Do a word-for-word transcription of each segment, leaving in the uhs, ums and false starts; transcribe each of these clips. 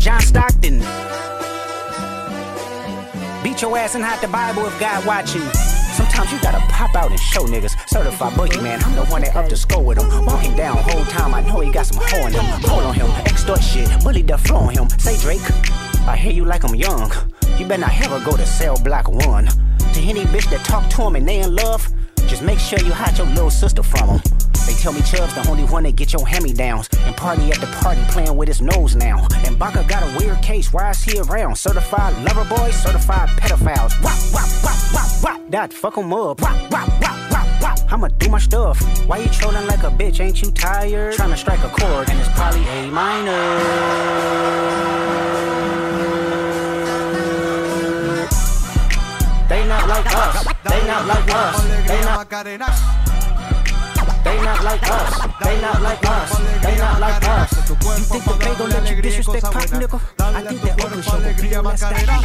John Stockton. Beat your ass and hide the Bible if God watching. Sometimes you gotta pop out and show niggas. Certified boogeyman, I'm the one that up the score with him. Walking down whole time, I know he got some hoe in him. Hold on him, extort shit, bully the flow on him. Say Drake, I hear you like I'm young. You better not ever go to cell block one. To any bitch that talk to him and they in love, just make sure you hide your little sister from him. They tell me Chubb's the only one that get your hand-me-downs and party at the party playing with his nose now. And Baka got a weird case, why is he around? Certified lover boys, certified pedophiles. Wop, wop, wop, wop, wop, that fuck him up. Wop, wop, wop, wop, wop, I'ma do my stuff. Why you trolling like a bitch, ain't you tired? Trying to strike a chord and it's probably A minor. They not like us, they not like us, they not They not like us, they not like us, they not like us. You think that they gon' let you disrespect Pop, nigga? I think that Oakland show will be your last time.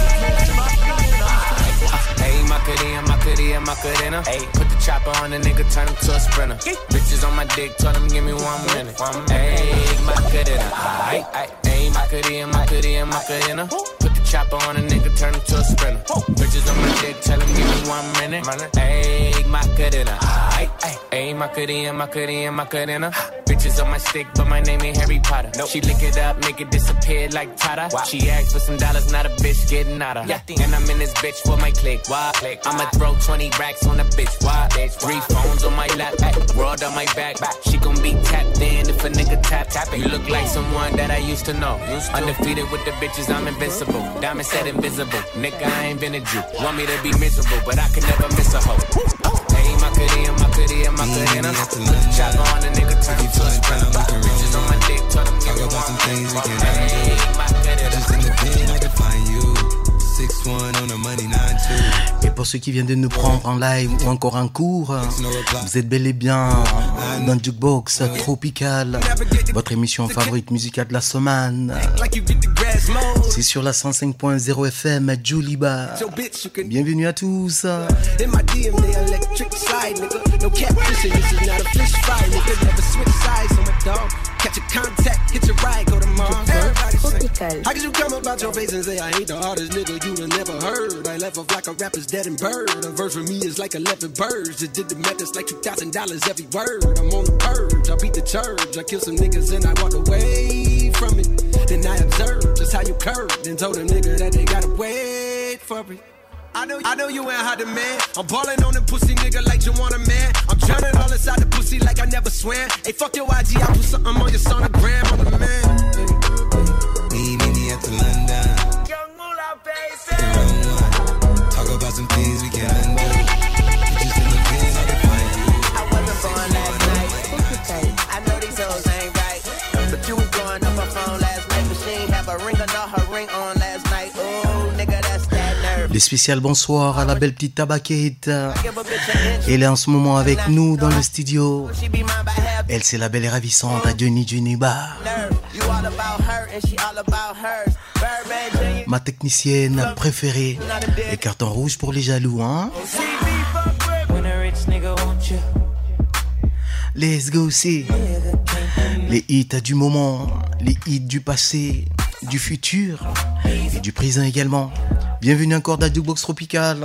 Hey, Macarena, Macarena, Macarena. Hey, put the chopper on the nigga, turn him to a sprinter. Bitches on my dick, told him give me one minute. Hey, Macarena, ay, ay. Hey, Macarena, Macarena, Macarena. Put the chopper on a nigga, turn him to a sprinter. Bitches on my dick, tell him give me one minute. Hey, Macarena, ay, ay. Hey, Macarena, Macarena, Macarena. Bitches on my stick, but my name ain't Harry Potter. Nope. She lick it up, make it disappear like Tata. Wow. She asked for some dollars, not a bitch getting out of. Yeah. And I'm in this bitch for my click. Why? Click. I'ma throw twenty racks on a bitch. Why? Bitch. Three phones on my lap, world on my back. back. She gon' be tapped in if a nigga tap. tap it. You look like someone that I used to know. Used to. Undefeated with the bitches, I'm invincible. Diamond said invisible. Nigga, I ain't been a Jew. Want me to be miserable, but I can never miss a hoe. Hey, Macarena, Macarena, Macarena. Put the chopper on a nigga, turn him to a sprinter. Bitches on my dick, told him give me one. Hey, Macarena. Just in the pen, I can find you. six one on the money, nine two. Et pour ceux qui viennent de nous prendre en live ou encore en cours, vous êtes bel et bien dans Jukebox Tropical, votre émission favorite musicale de la semaine. C'est sur la cent cinq point zéro F M Juliba. Bienvenue à tous. Catch a contact, hit your ride, go to Mars. Everybody how could you come about your face and say I ain't the hardest nigga you'd have never heard? I left off like a rapper's dead and bird. A verse for me is like eleven birds. Just did the math, it's like two thousand dollars every word. I'm on the purge, I beat the church. I kill some niggas and I walk away from it. Then I observed just how you curved and told a nigga that they gotta wait for it. I know, I know you ain't hot man. I'm ballin' on the pussy nigga like you want a man. I'm drowning all inside the pussy like I never swam. Hey, fuck your I G, I put something on your sonogram. I'm the man. Meet me at the London. Young Moolah, baby. Talk about some things we can't undo. Just in the pins, I can find you. I wasn't born last night. I know these hoes ain't right. But you was going up her phone last night. But she ain't have a ring or not her ring on last night. Oh, nigga, that's that nerve. Les spéciales bonsoir à la belle petite tabaquette. Elle est en ce moment avec nous dans le studio. Elle c'est la belle et ravissante à Johnny Juniba. Ma technicienne préférée. Les cartons rouges pour les jaloux, hein. Let's go, see. Les hits du moment, les hits du passé, du futur et du présent également. Bienvenue encore dans Jukebox Tropical.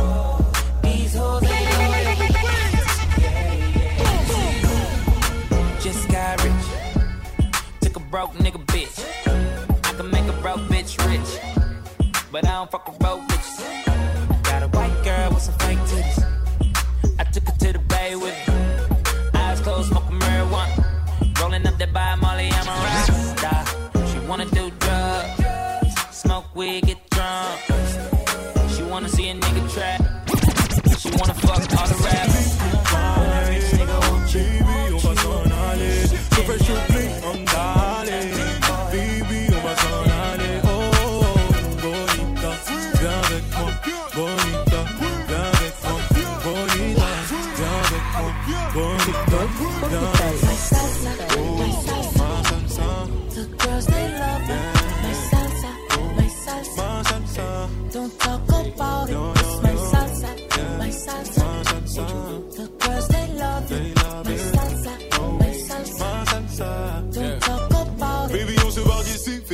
Just got rich. Took a broke nigga bitch. I can make a broke bitch rich. But I don't fuck with broke bitches. Got a white girl with some fake titties. I took her to the bay with me. Eyes closed, smoking marijuana. Rolling up that by Molly, I'm a rock star. She wanna do drugs. Smoke weed, get drunk. She wanna see a nigga trap. She wanna fuck all the rappers. Rich nigga won't you? On va s'en aller. Je fais choupler, on d'aller. Baby, on va s'en aller. Oh, bonita, viens avec moi. Bonita, viens avec moi. Bonita, viens avec moi. Bonita, viens avec moi. Oh, ma salsa. The girls they love my salsa, my salsa.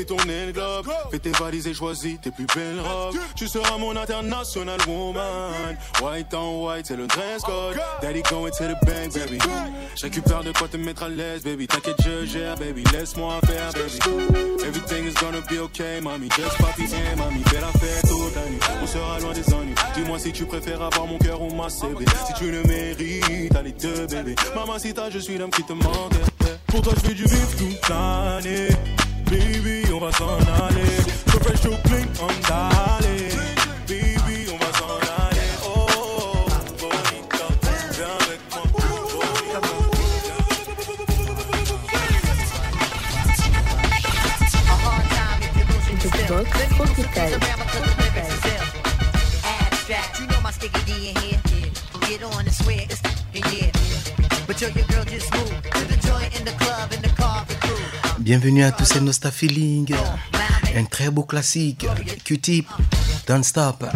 fais tourner le globe. Fais tes valises et choisis tes plus belles robes. Tu seras mon international woman. White on white, c'est le dress code. Daddy going to the bank, baby. Je récupère de quoi te mettre à l'aise, baby. T'inquiète, je gère, baby. Laisse-moi faire, baby. Everything is gonna be okay, mami. Just papi and mami. Belle affaire toute la nuit. On sera loin des ennuis. Dis-moi si tu préfères avoir mon cœur ou ma C V. Si tu le mérites, allez deux, bébé. Mamacita, je suis l'homme qui te manque. Pour toi, je fais du vif toute l'année. Baby, on va s'en aller. So fresh, so clean, on d'aller. Baby, on va s'en aller. Oh, oh, bonita, viens avec moi. Jukebox Tropical. Abstract, you know my sticky D in here. Get on and swear it's in here. But yo, your girl just moved to the joint in the club in the car the crew. Bienvenue à tous ces Nostal Feeling. Un très beau classique. Q-Tip, Don't Stop.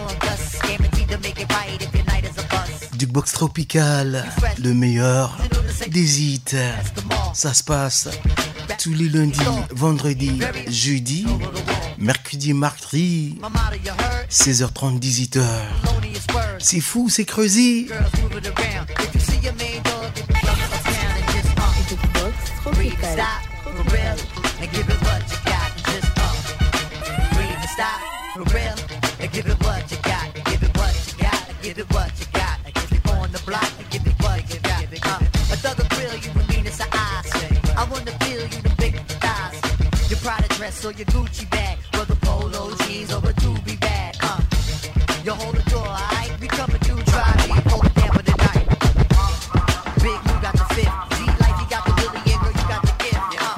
Jukebox Tropical, le meilleur des hits. Ça se passe tous les lundis, vendredis, jeudi, mercredi, mardi, seize heures trente, dix-huit heures. C'est fou, c'est creusé. Jukebox Tropical. And give it what you got, just uh breathe and stop, for real, and give it what you got, give it what you got, give it what you got, give it on the block, give it what you got, uh, a thug grill, you and me, it's an eyes, I wanna feel you, the big thighs, your Prada dress or your Gucci bag, whether polo jeans or a doobie bag, uh, you hold the door, alright, we coming through, try me, hold it down for the night, Big, you got the fifth, D-Life, you got the Willie, and girl, you got the gift, uh.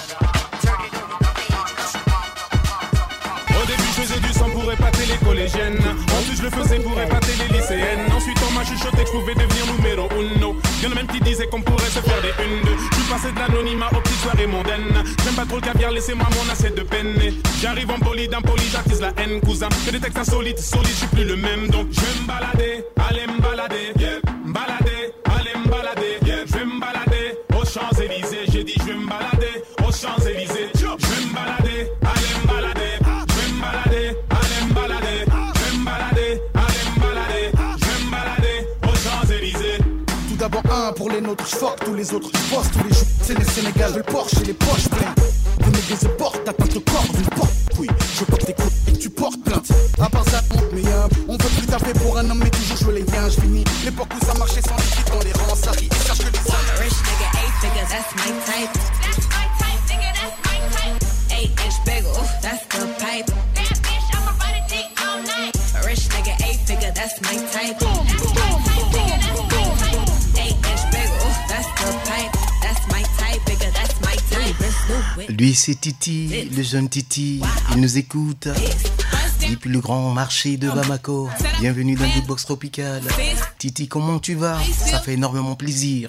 Pour épater les collégiennes. En plus je le faisais pour épater les lycéennes. Ensuite on m'a chuchoté que je pouvais devenir numéro uno. Y'en a même qui disaient qu'on pourrait se faire des une deux. Je suis passé de l'anonymat aux petites soirées mondaines. J'aime pas trop le caviar, laissez-moi mon assiette de penne. J'arrive en poli, d'impoli, j'attise la haine, cousin. Que des textes insolites, solides, je suis plus le même. Donc je vais me balader, allez me balader, yeah. M'balader, allez me balader, yeah. Je vais me balader aux Champs-Élysées. J'ai dit je vais me balader aux Champs-Élysées. Je vais me balader, allez me balader. Je vais me balader, allez me balader. Je vais me balader, allez me balader. Je vais me balader aux Champs-Élysées. Tout d'abord un pour les nôtres, je fuck tous les autres, je bosse tous les jours. C'est les Sénégal, je le Porsche et les poches pleines. De m'église porte, atteinte le corps d'une porte. Oui, je porte tes coups et tu portes plainte. À part ça, on mais euh, on veut plus taper pour un homme, mais toujours jouer les liens. Je finis l'époque où ça marchait sans liquide dans les rangs. Ça rit, cherche que les hommes. Rich nigga, eight figures, that's my type. That's my type, nigga, that's my type. Eight inch bagel, that's the pipe. That bitch, I'ma ride a dick all night. A rich nigga, eight figure, that's my type. That's my type, nigga, that's my type. Eight inch bagel, that's the pipe. That's my type, nigga, that's my type. Lui c'est Titi, le jeune Titi, il nous écoute depuis le grand marché de Bamako. Bienvenue dans Jukebox Tropical. Titi, comment tu vas? Ça fait énormément plaisir.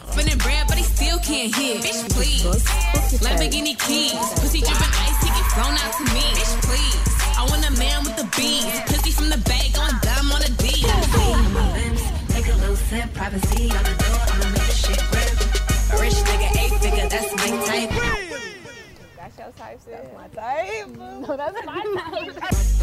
Lamborghini keys, pussy dripping ice, he get thrown out to me. Bitch, please. I want a man with the beans, pussy from the bag, going dumb on a D. Take a little sip, privacy on the door, I'ma make this shit grip. A rich nigga, eight figure, that's my type. That's your type, sis. That's my type. No, that's my type.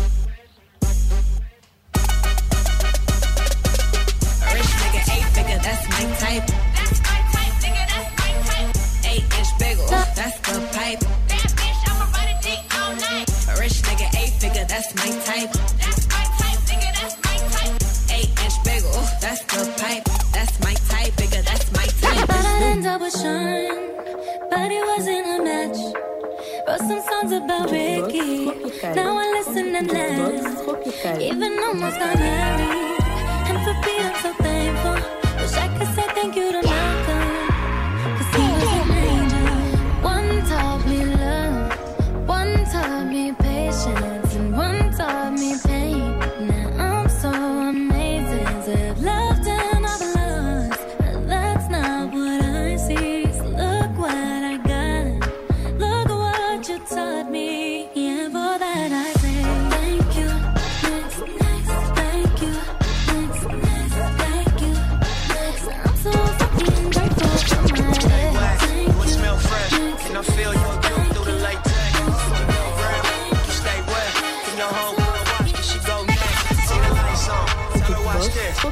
A rich nigga, eight figure, that's my type. That's my type, nigga, that's my type. Eight inch bagel, that's the pipe. That bitch, I'ma ride a dick all night. A rich nigga, eight figure, that's my type. That's my type, nigga, that's my type. Eight inch bagel, that's the pipe. That's my type, nigga, that's my type. Ballin' double shine, but it wasn't a match. Wrote some songs about Ricky. Now I listen and laugh. Even almost got married. And for being I'm so thankful. Wish I could say thank you to Malcolm. Cause he was an angel. One taught me love. One taught me patience. And one taught me pain. Now I'm so amazing to have loved and I've lost. But that's not what I see. So look what I got. Look what you taught me. Yeah, for that I say thank you. Next, next, thank you.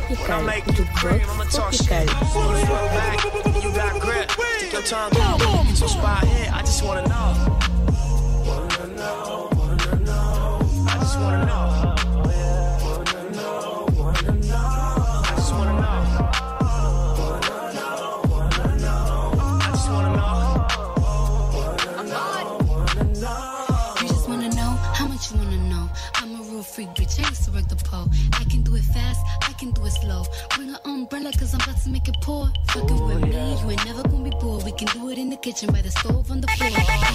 When I make you cream, I'ma talk shit. You fall back, you got grip. Take your tongue out, get your spot here. I just wanna know. Wanna know, wanna know. I just wanna know. Wanna know, wanna know. I just wanna know. Wanna know, wanna know. I just wanna know. Wanna know. You just wanna know how much you wanna know. I'm a real freak, bitch. I used to work the pole. I can do it fast, I can do it slow. Bring an umbrella, cause I'm about to make it pour. Fucking with me, you ain't never gonna be bored. We can do it in the kitchen by the stove on the floor.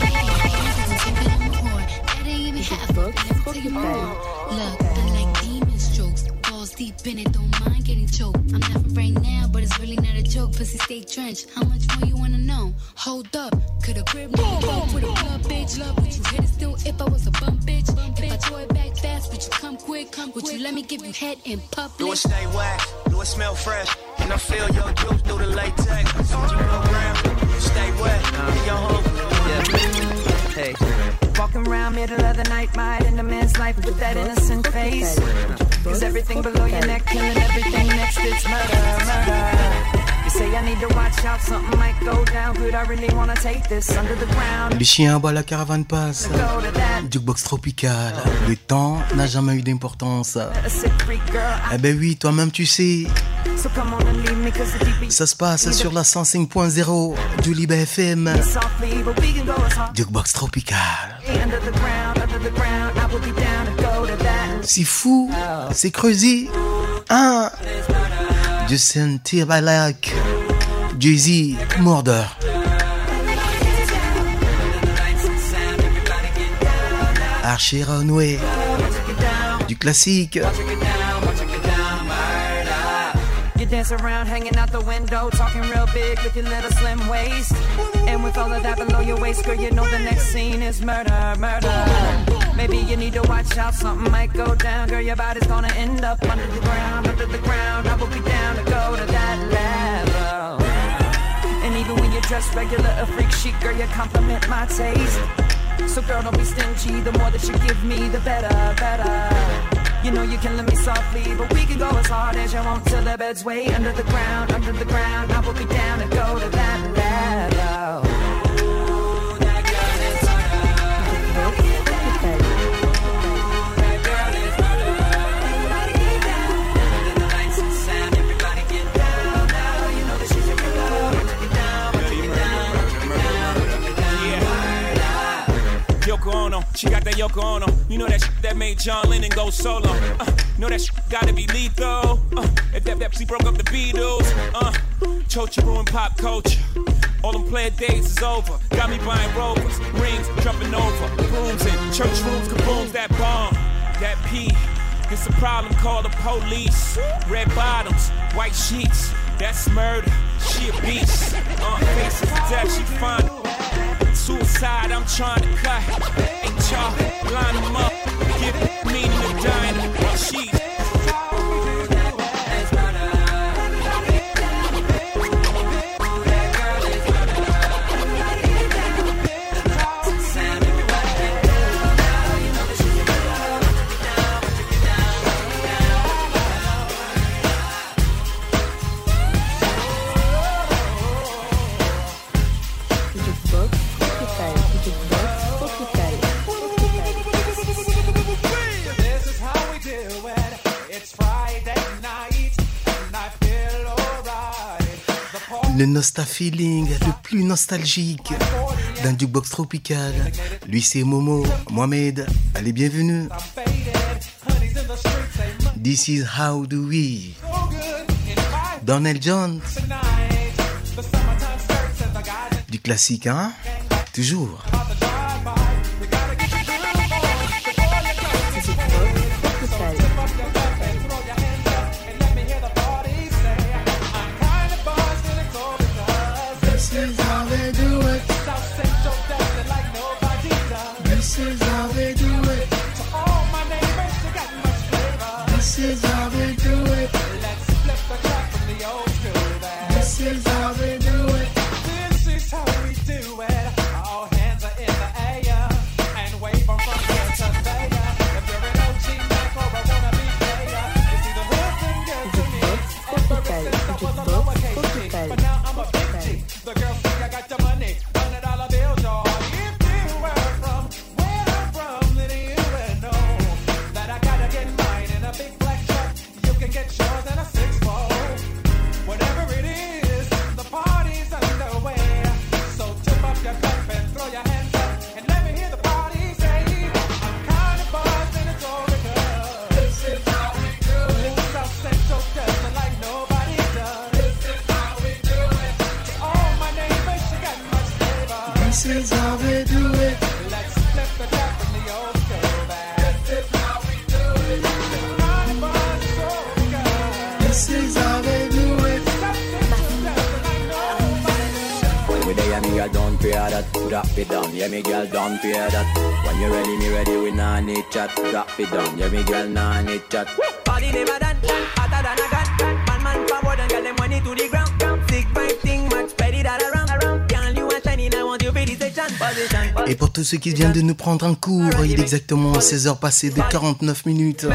That ain't even half of it. Let me tell you more. Look, I like demon strokes. Balls deep in it, don't mind getting choked. I'm laughing right now, but it's really not a joke. Pussy stay drenched. How much more you wanna know? Hold up, could a crib nigga go with a blood bitch? Love, would you hit it still if I was a bum bitch? If I throw it back fast, would you come quick? Come, would you let me give you head in public? Do it stay wax, do it smell fresh, and I feel your juice through the latex. So you go around, stay wet, in your home. Yeah. Hey. Walking around middle of the night, mind in a man's life with that innocent face. Cause everything below your neck, killing everything next, it's murder, murder. You say I need to watch out, something might go down. Could I really wanna take this under the ground? Les chiens boivent, la caravane passe. Jukebox tropical. Le temps n'a jamais eu d'importance. Eh ben oui, toi-même tu sais. Ça se passe sur la cent cinq point zéro du Libre F M. Jukebox tropical. C'est fou, c'est creusé. Hein? Justin Timberlake, Jay-Z, Murder. Archie Runway, du classique. You dance around, hanging out the window, talking real big with your little slim waist. And with all of that below your waist, girl, you know the next scene is murder, murder. Maybe you need to watch out, something might go down. Girl, your body's gonna end up under the ground, under the ground. I will be down to go to that level. And even when you're dressed regular, a freak chic, girl, you compliment my taste. So girl, don't be stingy, the more that you give me, the better, better. You know you can let me softly, but we can go as hard as you want till the bed's way under the ground, under the ground. I will be down to go to that level. Ooh, that girl is murder. That girl is murder. Everybody get down. Under the lights and sound, everybody get down. Now you know that she's your girl. Get down, get down, get down, get down. Yoko Ono, she got that Yoko Ono. You know that shit that made John Lennon go solo. Uh, know that shit gotta be lethal. Uh, if that Pepsi broke up the Beatles. Uh, Chocha ruined pop culture. All them player days is over. Got me buying rovers, rings, jumping over, brooms in church rooms, kabooms, that bomb, that P. It's a problem, call the police. Red bottoms, white sheets, that's murder. She a beast. Uh, faces of death, she fine. Suicide, I'm trying to cut. Ain't y'all line them up? Give meaning to dying while she's. Le Nosta Feeling, le plus nostalgique d'un jukebox tropical. Lui c'est Momo, Mohamed, allez bienvenue. This is How Do We. Donald Jones. Du classique, hein? Toujours. This is how we do it. All hands are drop it down. Yeah, me girl, don't fear that. When you ready, me ready, we nah need chat. Drop it down. Yeah, me girl, nah need chat. Body never done, hotter than a gun. Man, man, forward and get them money to the ground. Sick vibe thing, much spread it all around. Girl, you are shining, I want you to be the position. Et pour tous ceux qui viennent de nous prendre un cours, il est exactement seize heures passées de quarante-neuf minutes.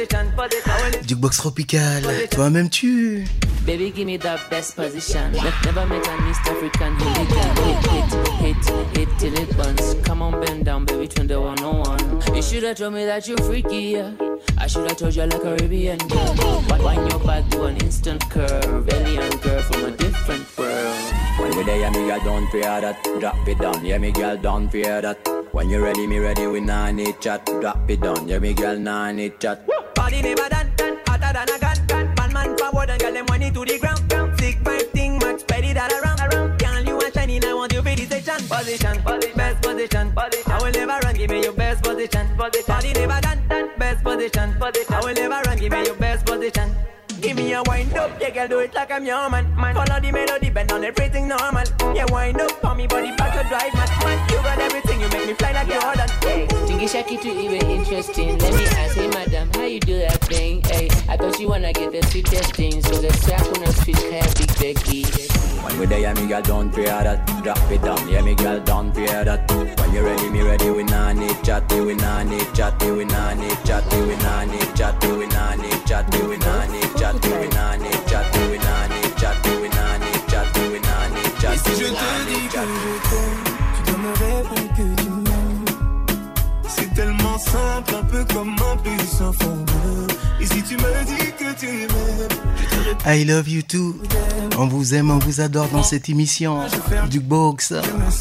Jukebox Tropical, toi-même tu. Baby, give me the best position. Never met an East African hooligan. Hit, hit, hit, hit till it burns. Come on, bend down, baby, turn the one on one. You should have told me that you're freaky, yeah. I should have told you like a Caribbean girl. Wind your back to an instant curve. Alien girl from a different world. When we there, yeah, me girl, don't fear that. Drop it down, yeah, me girl, don't fear that. When you ready, me ready, we nah need chat. Drop it down, yeah, me girl, nah need chat. Body never done, hotter than a gun. Man, man, forward and get them money to the ground. Sick vibe thing, much spread it all around. Girl, you are shining, I want you to be the station. Position, best position. I will never run, give me your best position. Body never done, best position. I will never run, give me your best position. Give me a wind up, yeah, girl, do it like I'm your man. Man, follow the melody, bend on everything normal. Yeah, wind up, for me body back to drive, man. Man, you got everything, you make me fly like Jordan. Hey, Jingy Shaki to even interesting. Let me ask, hey, madam, how you do that thing? Hey, I thought you wanna get the sweetest thing, so let's track on a sweet hair, big Becky. When we there, yeah, me girl, don't fear that. Drop it down, yeah, me girl, don't fear that. When you ready, me ready, we nah need chat, we nah need chat, we nah need chat, we nah need chat, we nah need chat, we nah need chat, we nah need chat, we nah need chat, we nah need chat, we nah need chat. Et si je te dis que je t'aime, tu dois me répondre que tu m'aimes. C'est tellement simple, un peu comme un pays sans fond. Et si tu me dis que tu m'aimes, I love you too. On vous aime, on vous adore dans cette émission Jukebox.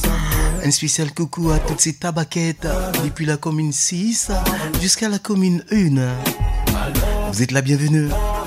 Un spécial coucou à toutes ces tabaquettes depuis la commune six jusqu'à la commune un. Vous êtes la bienvenue.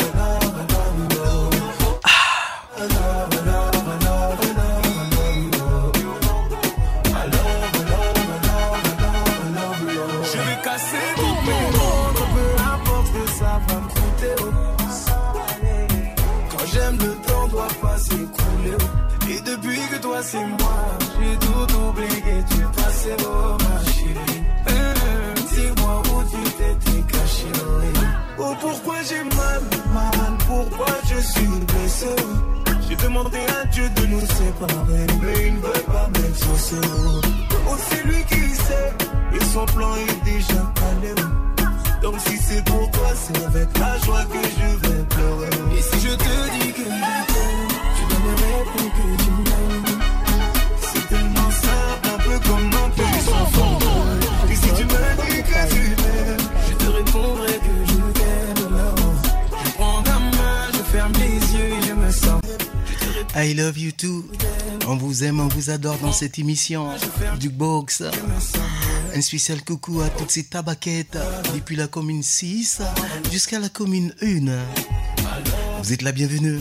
C'est moi, j'ai tout oublié, tu passais oh ma chérie. Mmh, dis-moi où tu t'étais caché. Oh pourquoi j'ai mal, mal, pourquoi je suis blessé. J'ai demandé à Dieu de nous séparer, mais il ne veut pas m'exaucer. Oh c'est lui qui sait, et son plan est déjà calé. Donc si c'est pour toi, c'est avec la joie que je vais pleurer. Et si je te dis que je t'aime, tu dois me répondre que tu m'aimes. Tellement simple, un peu comme un pays sans fond. Et si tu me dis que tu m'aimes, je te répondrai que je t'aime. Je prends ta main, je ferme les yeux et je me sens. I love you too. On vous aime, on vous adore dans cette émission Jukebox. Un spécial coucou à toutes ces tabaquettes depuis la commune six jusqu'à la commune un. Vous êtes la bienvenue.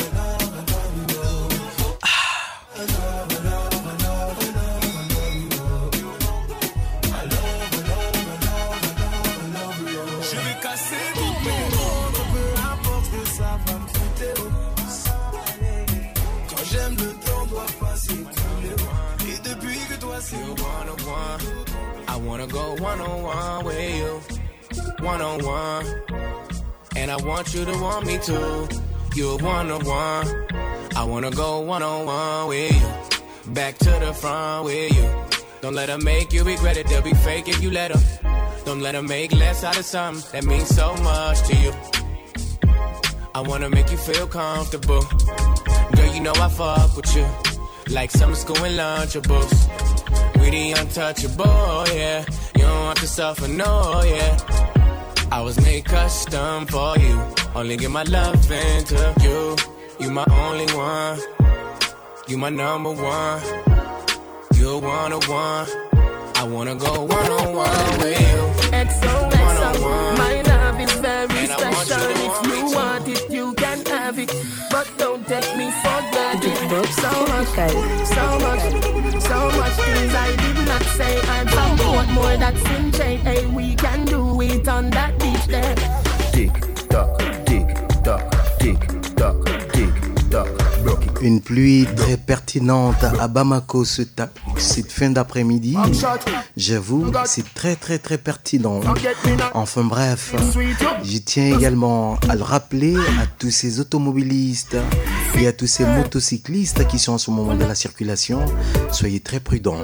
I wanna go one-on-one with you, one-on-one. And I want you to want me too. You're one-on-one. I wanna go one-on-one with you, back to the front with you. Don't let them make you regret it, they'll be fake if you let them. Don't let them make less out of something that means so much to you. I wanna make you feel comfortable. Girl, you know I fuck with you, like summer school and Lunchables. We the untouchable, yeah. You don't have to suffer, no, yeah. I was made custom for you. Only give my love into you. You my only one. You my number one. You're one on one. I wanna go one on one with you. X O X O, my love is very special. If you want it, you can have it. But don't take me for granted. So much, so much, so much things I did not say. I'm from Portmore, that's in J. Hey, we can do it on that beach there. Tick tock, tick tock, tick tock, tick tock. Broke it Une pluie très pertinente à Bamako ce ta- cette fin d'après-midi. J'avoue, c'est très très très pertinent. Enfin bref, je tiens également à le rappeler à tous ces automobilistes et à tous ces motocyclistes qui sont en ce moment de la circulation. Soyez très prudents.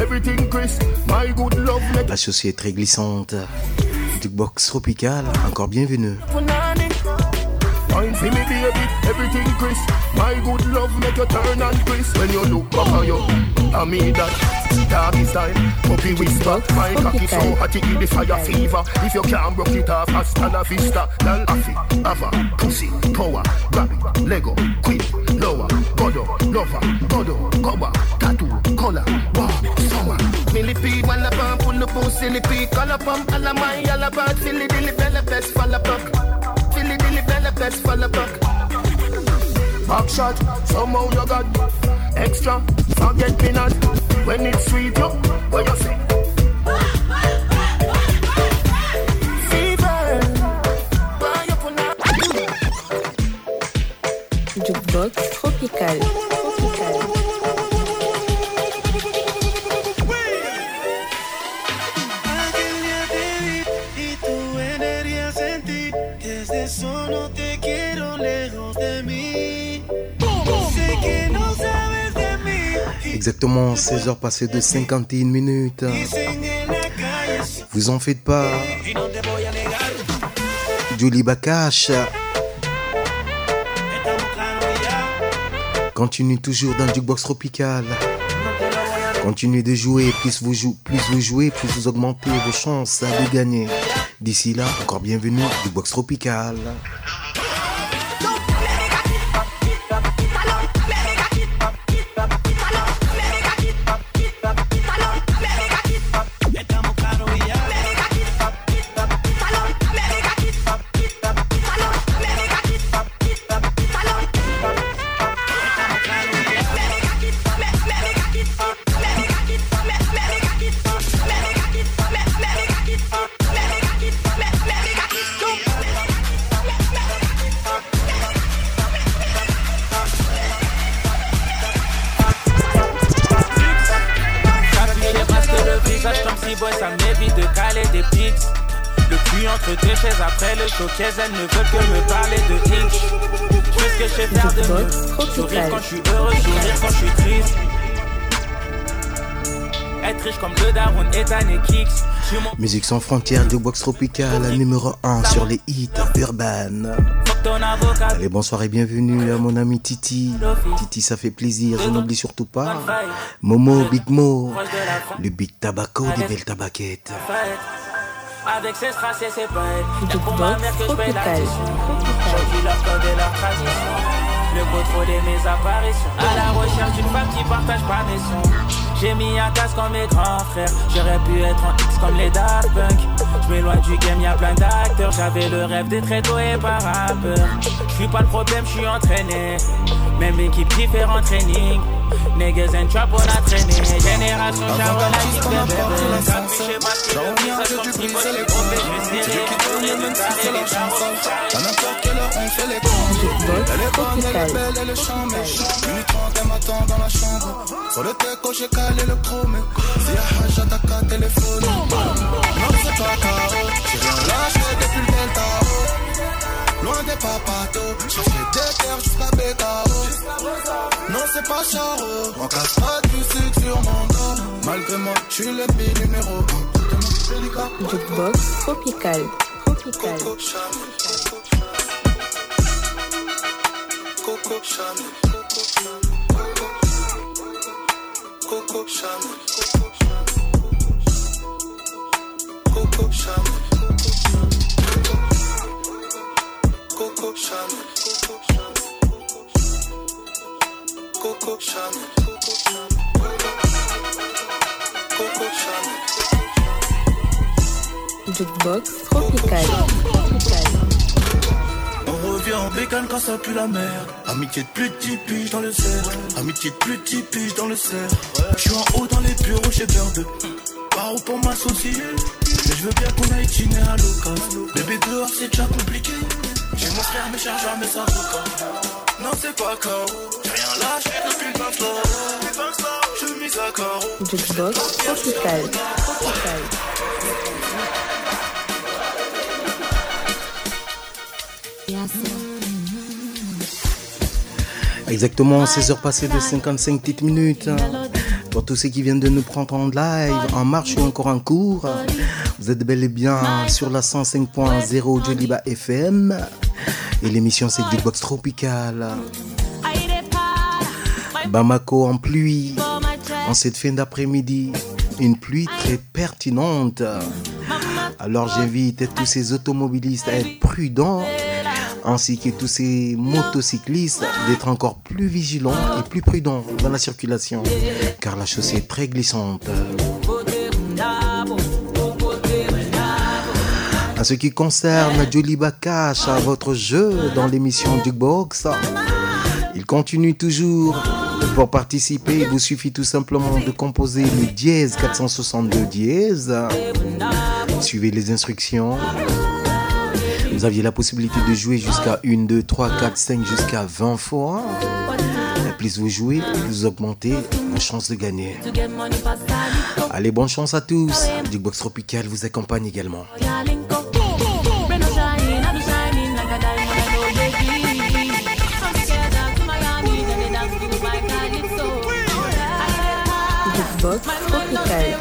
La chaussée est très glissante. Jukebox Tropical, encore bienvenue. Mind see me baby, everything crisp. My good love make you turn and crisp. When you look back at you, I mean that doggy style, puppy whisper. My cocky so hot it give the fire fever. If you can't broke it off, hasta la vista. Lal afi, ava, pussy, power, grab it, Lego, quick, lower, godo, lover, godo, cover, tattoo, color, wow, summer. Millipede, one up and pull the pussy, lippy, color pump, all of my, all about, silly dilly, bella best, fall apart. Dilly dilly bella best fall apart. Back shot, somehow you got extra. Forget me not when it's sweet. You, what you say? Fever. Buy up on that. Jukebox Tropical. Tropical. Eso no te quiero lejos de mí. Sé que no sabes de mí. Exactement seize heures passées de cinquante et une minutes. Vous en faites pas. Julie Bakash continue toujours dans le Jukebox Tropical. Continuez de jouer, plus vous, jou- plus vous jouez, plus vous augmentez vos chances de gagner. D'ici là, encore bienvenue du Box Tropical. Ça m'évite de caler des pics. Le cul entre deux chaises après le showcase. Elles ne veulent que me parler de Hitch. Je fais ce que je sais faire de mieux. Sourire quand je suis heureux, sourire quand je suis triste. Être riche comme le Daron et Tane Kicks. Musique sans frontières, Jukebox Tropical, numéro un sur les hits urbaines. Allez, bonsoir et bienvenue à mon ami Titi. Titi, ça fait plaisir, je n'oublie surtout pas Momo, Big Mo, le Big Tabaco des belles tabaquettes. Avec ses strass et ses paillettes, y'a pour ma mère que je paye la gestion. J'envie leur code et leur tradition. Le contrôler mes apparitions. À la recherche d'une femme qui partage pas mes sons. J'ai mis un casque comme mes grands frères. J'aurais pu être en X comme les Daft Punk. Je m'éloigne du game, y'a plein d'acteurs. J'avais le rêve d'être étoilé par rappeur. Je suis pas le problème, je suis entraîné. Même équipe différent training. Niggas and trap on a traîné. Génération Sharon a dit que bébé. Capuché parce que le visage comme si moi je suis tombé. Je vais serrer les tours et de carrer les charros. À n'importe quelle heure on fait les comptes. Elle est bonne, elle est belle, elle est chambée. Minute trente, elle m'attend dans la chambre. Sur le teco, j'ai calé le chrome. Si y'a Haj, j'attaque à téléphone. Non, c'est pas K O. J'ai rien lâché depuis le Delta O. Loin des papatos. Cherche les déterres jusqu'à B K O. Non, c'est pas Charo. On casse pas du sucre sur mon dos. Malgré moi, je suis le B numéro un. Jukebox Tropical. Tropical. Coco Chanel. Coco Chanel. Coco Chanel. Coco Chanel. Coco Chanel. Coco Chanel. Jukebox Tropical. Tropical. On revient en bécane quand ça pue la merde. Amitié de plus de dix piges dans le cerf. Amitié de plus de dix piges dans le cerf. Je suis en haut dans les bureaux chez Beurre. Pas haut pour m'associer. Mais je veux bien qu'on aille chiner à l'occasion. Bébé dehors c'est déjà compliqué. J'ai mon frère, mes chargeurs, mes avocats. Non, c'est pas K O. J'ai rien lâché depuis le bafla. Je suis mis à carreau. Jukebox Tropical. Tropical. Exactement, seize heures passées de cinquante-cinq petites minutes. Pour tous ceux qui viennent de nous prendre en live, en marche ou encore en cours, vous êtes bel et bien sur la cent cinq point zéro Joliba F M. Et l'émission c'est Jukebox Tropical. Bamako en pluie, en cette fin d'après-midi, une pluie très pertinente. Alors j'invite tous ces automobilistes à être prudents, ainsi que tous ces motocyclistes d'être encore plus vigilants et plus prudents dans la circulation, car la chaussée est très glissante. En ce qui concerne Joliba Cash, votre jeu dans l'émission Jukebox, il continue toujours. Pour participer, il vous suffit tout simplement de composer le dièse quatre cent soixante-deux dièse. Suivez les instructions. Vous aviez la possibilité de jouer jusqu'à un, deux, trois, quatre, cinq, jusqu'à vingt fois. Et plus vous jouez, plus vous augmentez la chance de gagner. Allez, bonne chance à tous. Jukebox Tropical vous accompagne également. Jukebox Tropical.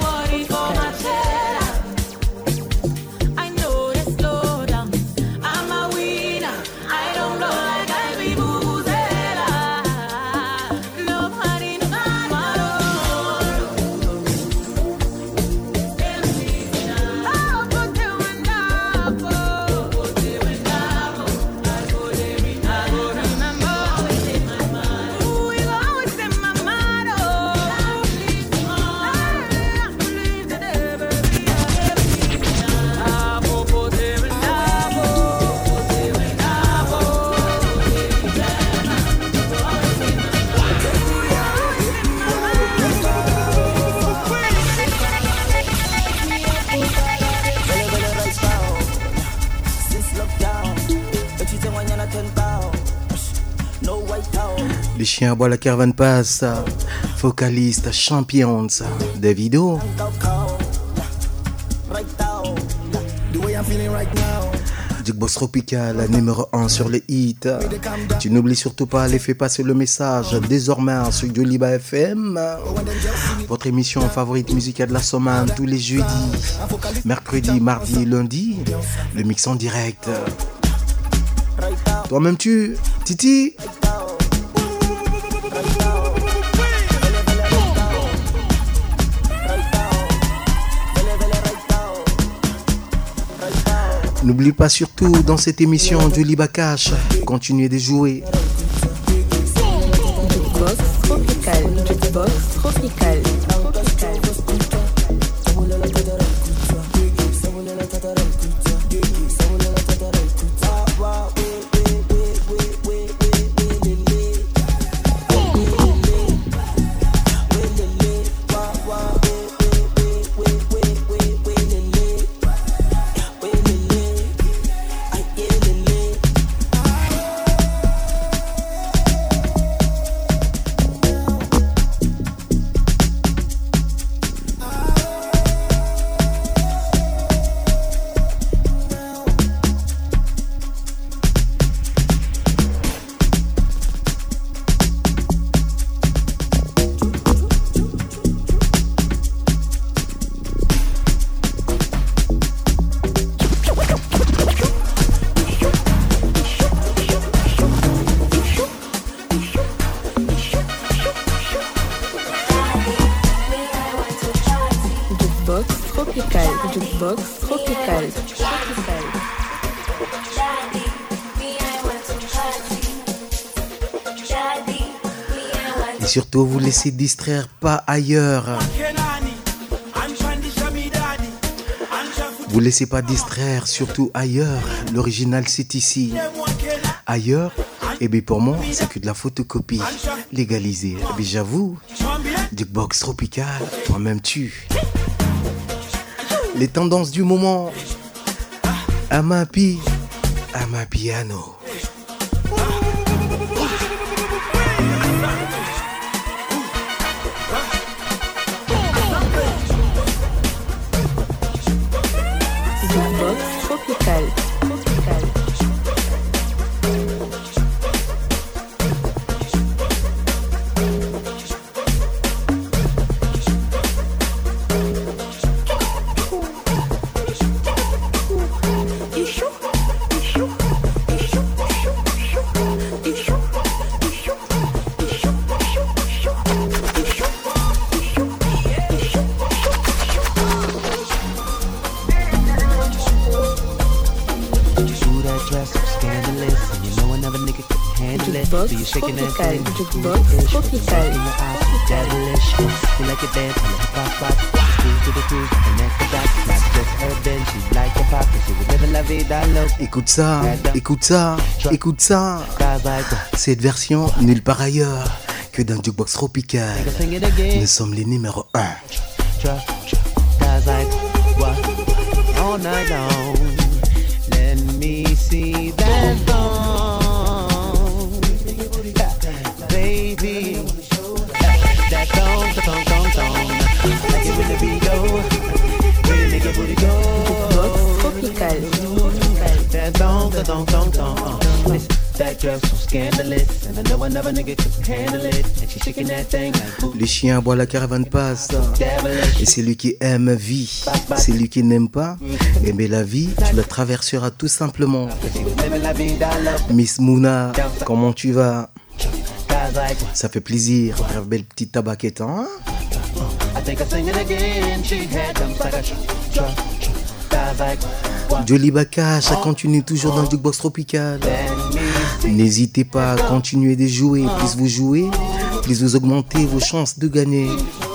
Les chiens à bois, la caravane passe. Vocaliste, champions, Davido. Jukebox Tropical, numéro un sur les hits. Tu n'oublies surtout pas, allez faire passer le message désormais sur Joliba F M. Votre émission favorite musicale de la semaine tous les jeudis, mercredi, mardi et lundi. Le mix en direct. Toi-même tu, Titi. N'oublie pas surtout dans cette émission Joliba Cash, continuez de jouer. Jukebox Tropical. Jukebox Tropical. Tropical. Jukebox Tropical. Tropical. Et surtout, vous laissez distraire pas ailleurs. Vous laissez pas distraire, surtout ailleurs. L'original c'est ici. Ailleurs, et bien pour moi, c'est que de la photocopie légalisée. Et bien j'avoue, Jukebox Tropical, toi-même tu. Les tendances du moment. Amapi, Amapiano. Tropical. Tropical. Tropical, jukebox tropical. Devilish, you like it dance on the hip hop spot. Cruise to the cruise, connect the dots. Not just urban, she like the pop, she was living la vida loca. Écoute ça, écoute ça, écoute ça. Cette version nulle part ailleurs que dans Jukebox Tropical. Nous sommes les numéros un. All night long, let me see that thong. Baby, that thong, the thong, thong, thong. Like it when the beat go, really make your booty go. Jukebox Tropical. That thong, the thong, thong, thong. That girl's so scandalous, and I know another nigga could handle it. And she shaking that thing like. Les chiens aboient, la caravane passe. Et celui qui aime vit. Celui qui n'aime pas, aimer la vie, tu la traverseras tout simplement. Miss Mouna, comment tu vas? Ça fait plaisir, bref, belle petite tabaquette, hein? Jolly Bakash, ça continue toujours dans le Jukebox Tropical. N'hésitez pas à continuer de jouer. Plus vous jouez, plus vous augmentez vos chances de gagner.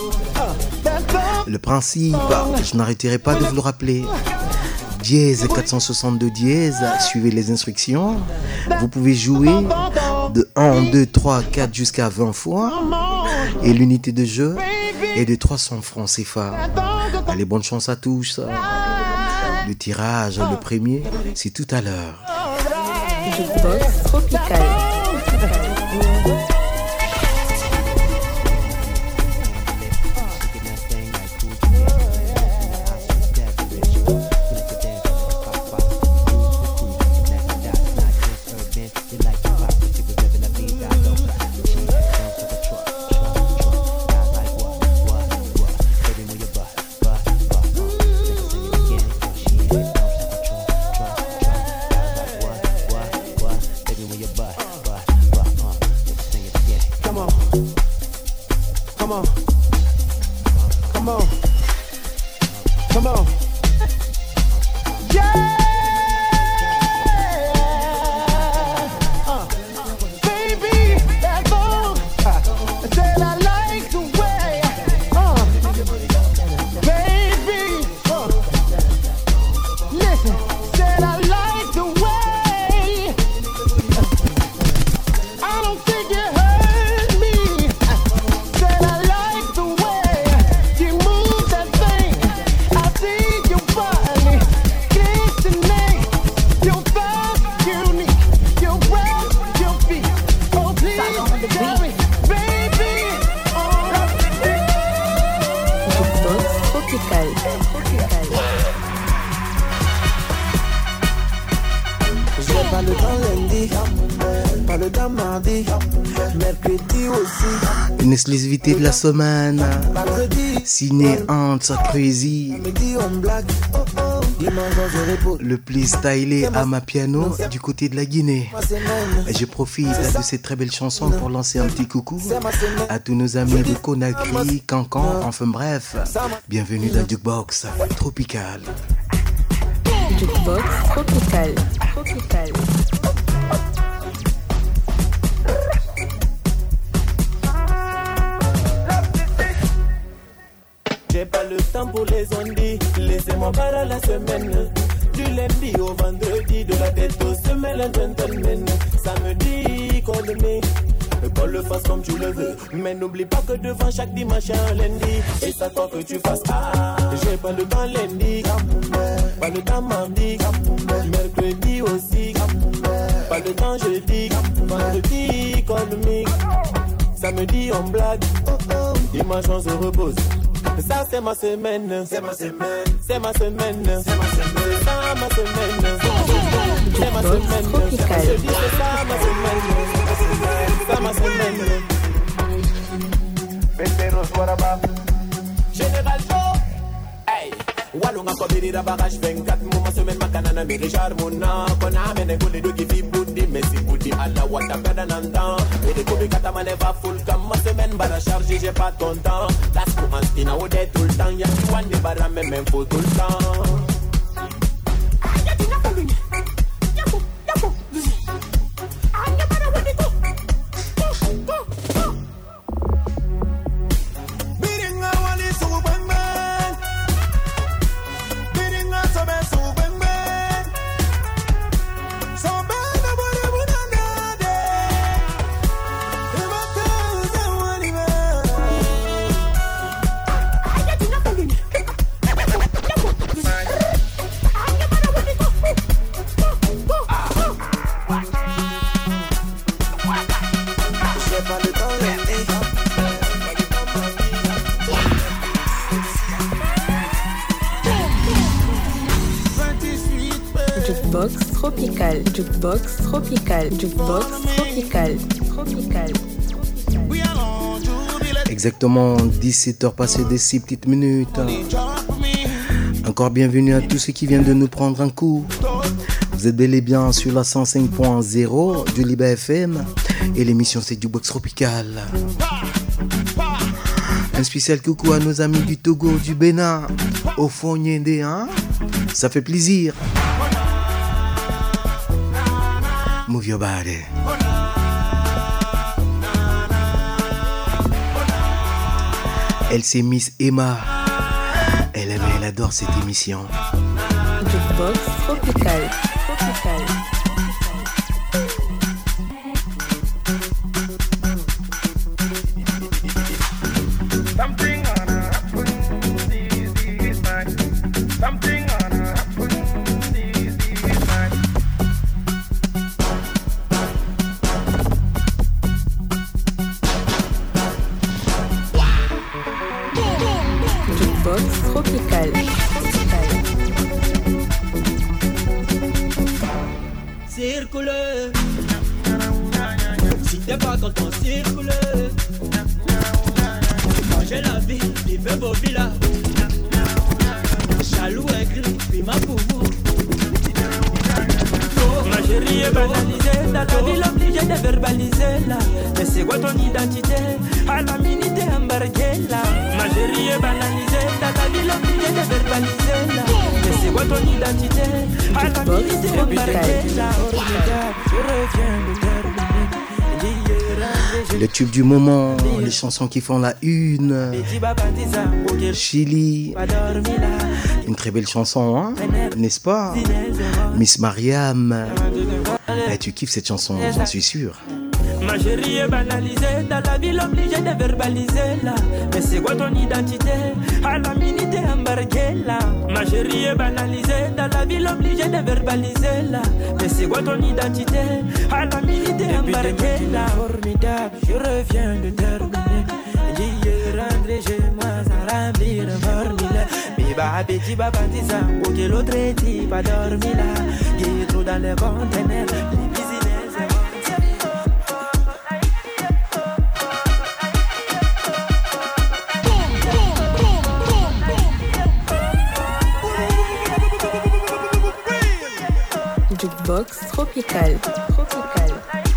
Le principe, je n'arrêterai pas de vous le rappeler. Dièse quatre cent soixante-deux dièse, suivez les instructions. Vous pouvez jouer de un, deux, trois, quatre jusqu'à vingt fois. Et l'unité de jeu est de trois cents francs C F A. Allez, bonne chance à tous. Le tirage, le premier, c'est tout à l'heure. Jukebox Tropical. Une exclusivité de la semaine, signé Ant Crazy, le plus stylé à ma piano du côté de la Guinée. Je profite de cette très belle chanson pour lancer un petit coucou à tous nos amis de Conakry, Cancan, enfin bref, bienvenue dans Jukebox Tropical. Jukebox Tropical. Tropical. J'ai pas le temps pour les ondis, laissez-moi barrer la semaine. Du lundi au vendredi, de la tête aux semelles, un gentleman. Samedi, call me, qu'on le fasse comme tu le veux. Mais n'oublie pas que devant chaque dimanche un lundi. Et ça toi que tu fasses, ah, j'ai pas le temps lundi, pas le temps mardi, mercredi aussi, pas le temps jeudi, vendredi, call me. Samedi on blague, dimanche on se repose. Ça c'est ma semaine, c'est ma semaine, c'est ma semaine, c'est ma semaine, c'est ça ma semaine, c'est ma semaine, c'est ça ma semaine, c'est ma semaine. Veteros Guarabá, Général Joe, hey. Walunga kobirira bagage vingt-quatre mois semaine makana mi Richard Mona kona mene gole do give budi messi budi ala wata peda nantan et de kobi kata maneva full comme semaine bara charger j'ai pas ton temps las commence ina ode tout le temps ya tu wan de bara même même faut tout le temps. Jukebox tropical, jukebox tropical, jukebox tropical, tropical. Exactement dix-sept heures passées des six petites minutes. Encore bienvenue à tous ceux qui viennent de nous prendre un coup. Vous êtes bel et bien sur la cent cinq point zéro du Liba F M et l'émission c'est Jukebox Tropical. Un spécial coucou à nos amis du Togo, du Bénin, au Fonyende, hein? Ça fait plaisir. Move your body. Elle c'est Miss Emma. Elle aime, elle adore cette émission. Jukebox tropical, tropical. Le tube du moment, les chansons qui font la une. Chili, une très belle chanson, hein, n'est-ce pas? Miss Mariam, eh, tu kiffes cette chanson, j'en suis sûr. Ma chérie est banalisée, dans la ville obligée de verbaliser là. Mais c'est quoi ton identité? À la minute embarquée là. Ma chérie est banalisée, dans la ville obligée de verbaliser là. Mais c'est quoi ton identité? À la minute embarquée là. Formidable, je reviens de terminer. J'y rentré chez moi sans remplir un formulaire. Biba, petit baba, ça, ou que l'autre type a dormi là. Qui est trop dans les conteneurs. Jukebox tropical, tropical.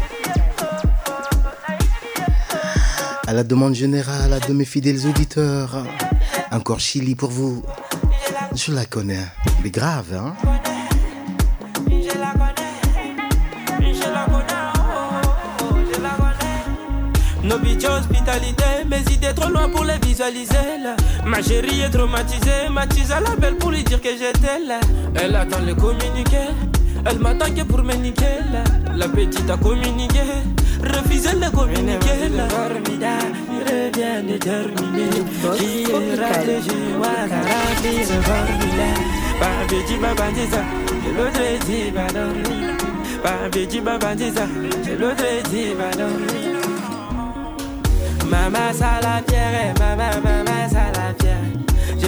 À la demande générale de mes fidèles auditeurs, encore Chili pour vous. Je la connais, mais grave, hein? Je la connais, je la connais, oh, oh, je la connais. Nos bitches hospitalité, mes idées trop loin pour les visualiser là. Ma chérie est traumatisée, m'attise à la belle pour lui dire que j'étais là. Elle attend le communiqué. Elle m'attend que pour me niquer là. La petite a communiqué, refusé de communiquer là. Formidable, je reviens de terminer. Qui est rentré chez moi, ça remplit le formulaire. Pas petit baba dit ça, je l'autre dit va dormir. Pas petit baba dit ça, je l'autre dit va dormir. Maman ça la pierre, maman, maman ça la pierre.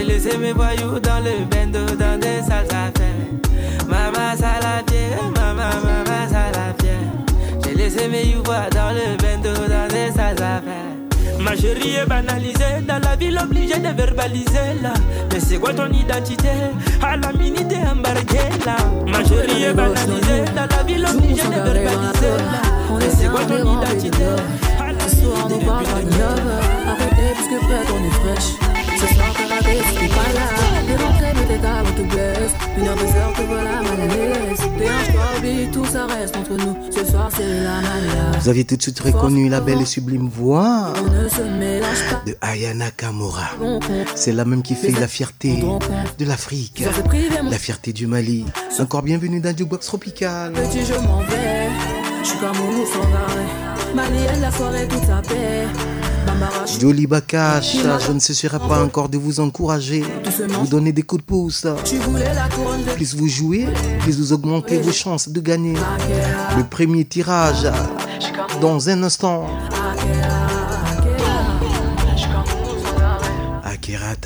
J'ai laissé mes voyous dans le bendo, dans des sales affaires. Maman, ça la pierre, maman, maman, ça la pierre. J'ai laissé mes youvois dans le bendo, dans des sales affaires. Ma chérie est banalisée, dans la ville obligée de verbaliser là. Mais c'est quoi ton identité? À la minute t'es embarqué là. Ma chérie est banalisée, dans la ville obligée de verbaliser là. Mais c'est quoi ton identité? Ce soir on parle pas de love. Arrêtez puisque prête on est fraîche. Ce soir t'as raté, c'était pas là. T'es rentré mais t'es tard, on te blesse. Une heure, deux heures, te voilà mal à l'aise. Dérange pas, oublie, tout ça reste entre nous. Ce soir c'est la malade. Vous avez tout de suite reconnu la belle et sublime voix On ne se mélange pas. de Aya Nakamura. C'est la même qui fait la fierté de l'Afrique, la fierté du Mali. Encore bienvenue dans Jukebox Tropical. Petit je m'en vais, je suis comme un ours sans arrêt. Malienne la soirée toute sa paix. Jolie Bakash, je ne cesserai pas encore de vous encourager, vous donner des coups de pouce. Plus vous jouez, plus vous augmentez vos chances de gagner. Le premier tirage dans un instant. Akhenaton.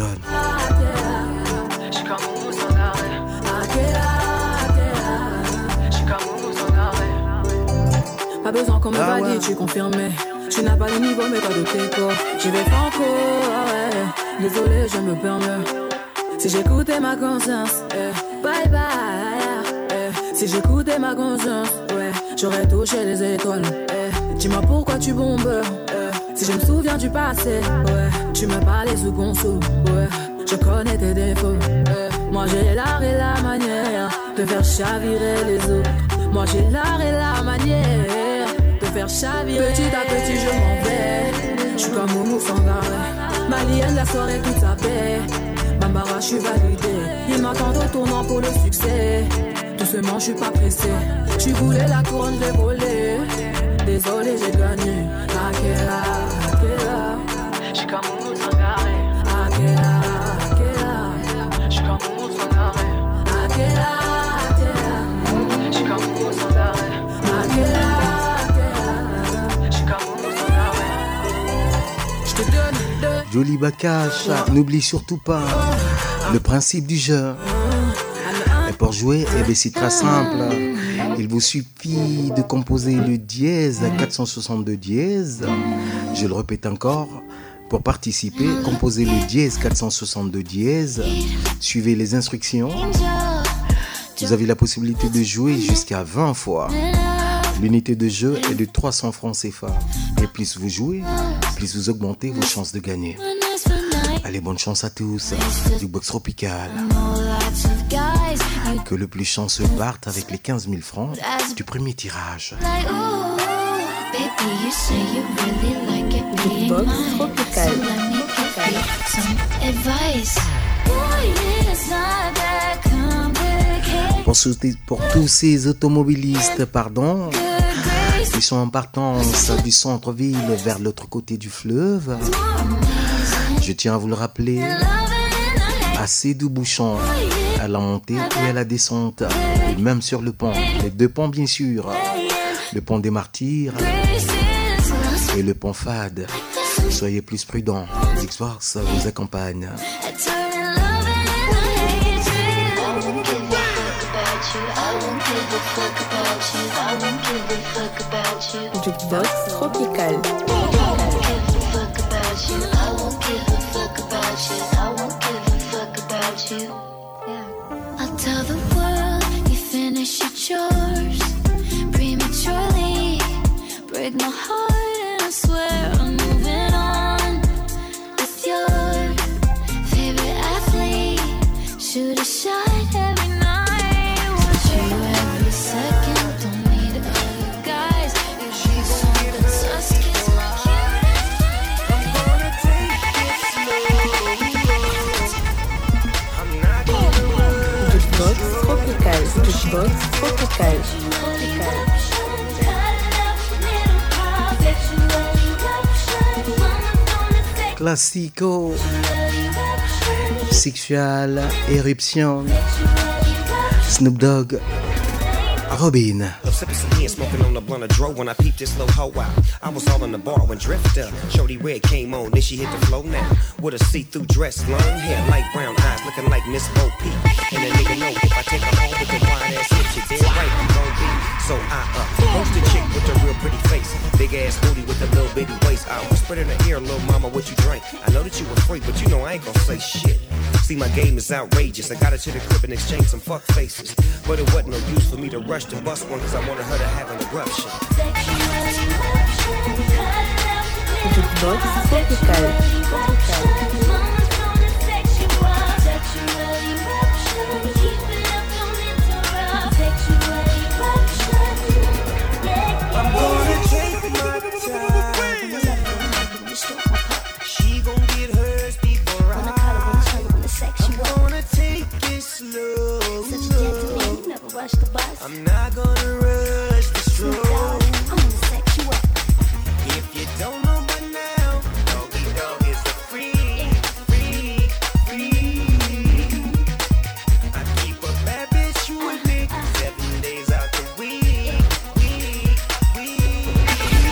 Pas besoin qu'on me ah valide, ouais. Je suis confirmé. Tu n'as pas le niveau mais pas de tempo. J'y vais franco, ouais. Désolé, je me permets. Si j'écoutais ma conscience, eh, bye bye, eh. Si j'écoutais ma conscience, ouais, j'aurais touché les étoiles, eh. Dis-moi pourquoi tu bombes, eh. Si je me souviens du passé, ouais. Tu me parlais sous conso, ouais. Je connais tes défauts, eh. Moi j'ai l'art et la manière de faire chavirer les autres. Moi j'ai l'art et la manière de faire chavirer. Petit à petit je m'en vais. Je suis comme Moumou sans arrêt. Malienne la soirée toute sa paix. Bambara je suis validé. Ils m'attendent au tournant pour le succès. Doucement je suis pas pressé. Tu voulais la couronne, je l'ai volée. Désolé j'ai gagné. Akela, Akela. Je suis comme Moumou sans arrêt. Akela, Akela. Je suis comme Moumou sans arrêt. Akela. Jolie Bakash, n'oublie surtout pas le principe du jeu. Et pour jouer, eh bien, c'est très simple. Il vous suffit de composer le dièse quatre cent soixante-deux dièse. Je le répète encore. Pour participer, composez le dièse quatre cent soixante-deux dièse. Suivez les instructions. Vous avez la possibilité de jouer jusqu'à vingt fois. L'unité de jeu est de trois cents francs C F A. Et plus vous jouez, plus vous augmentez vos chances de gagner. Allez, bonne chance à tous. Jukebox Tropical. Que le plus chanceux parte avec les quinze mille francs du premier tirage. Jukebox Tropical. Pour, pour tous ces automobilistes, pardon, qui sont en partance du centre-ville vers l'autre côté du fleuve, je tiens à vous le rappeler, assez de bouchons à la montée et à la descente, et même sur le pont, les deux ponts bien sûr, le pont des Martyrs et le pont Fade. Soyez plus prudents, Xbox vous accompagne. Jukebox Tropical. I'll tell the world you finished your chores prematurely. Break my heart and I swear I'm moving on with your favorite athlete. Shoot a shot every night. Want you every second. Don't need other guys. You treat something sus kiss like you. I'm gonna take it slow. I'm not gonna run. Jukebox Tropical. Jukebox Tropical. Classico, Sexual Éruption, Snoop Dogg, Robin. Sipping some hen, smoking on the blunt of dro when I peeped this little hoe out. I was all in the bar when Drifter, Shorty Red came on, then she hit the flow now. With a see-through dress, long hair, light brown eyes, looking like Miss Bo Peep. And a nigga know if I take her home with the wide ass hips, you damn right we gon' be. So I uh, post a chick with a real pretty face, big ass booty with a little bitty waist. I whispered in her ear, little mama, what you drink? I know that you were free, but you know I ain't gon' say shit. See, my game is outrageous. I got her to the crib and exchanged some fuck faces. But it wasn't no use for me to rush to bust one, cause I wanted her to have an eruption. Jukebox Tropical. I'm gonna take my time. She gon' get hers before I. I'm gonna take it slow. I'm not gonna rush the stroke. I'm gonna sex you up. If you don't know by now, doggy dog is a free, free, free. I keep a bad bitch with me seven days out the week, week, week.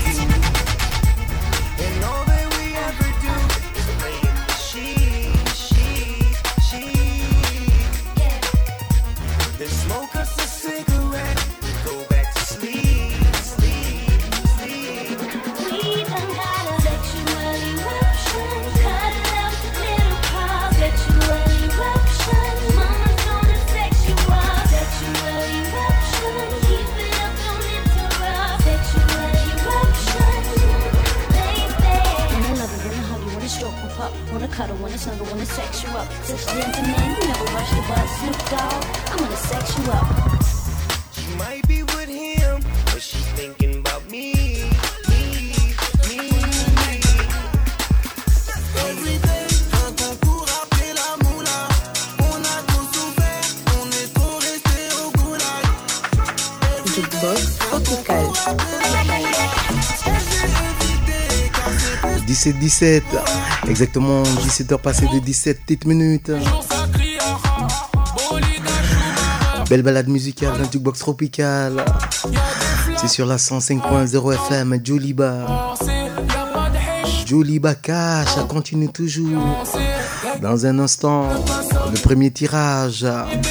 And all that we ever do is play in the sheet, sheet, sheet. Then smoke us a cigarette, go back to sleep, sleep, sleep. We done got a sexual eruption, cut it out a little pop. Sexual eruption, mama's gonna sex you up. Sexual eruption, keep it up, don't interrupt. Sexual eruption, baby. Wanna love you, wanna hug you, wanna stroke and pop, wanna cuddle, wanna snuggle, wanna sex you up. Six gentlemen, you never rush the bus, Snoop Dogg, I'm gonna sex you up. She might be with him, but she's thinking about me, me, me. Every day, un concours après la moula. On a tout souffert, on est trop resté au goulag. Jukebox Tropical. dix-sept dix-sept, exactement dix-sept heures passées de dix-sept petites minutes. Belle balade musicale dans Jukebox Tropical. C'est sur la cent cinq point zéro F M, Joliba. Joliba Cash, ça continue toujours. Dans un instant, le premier tirage.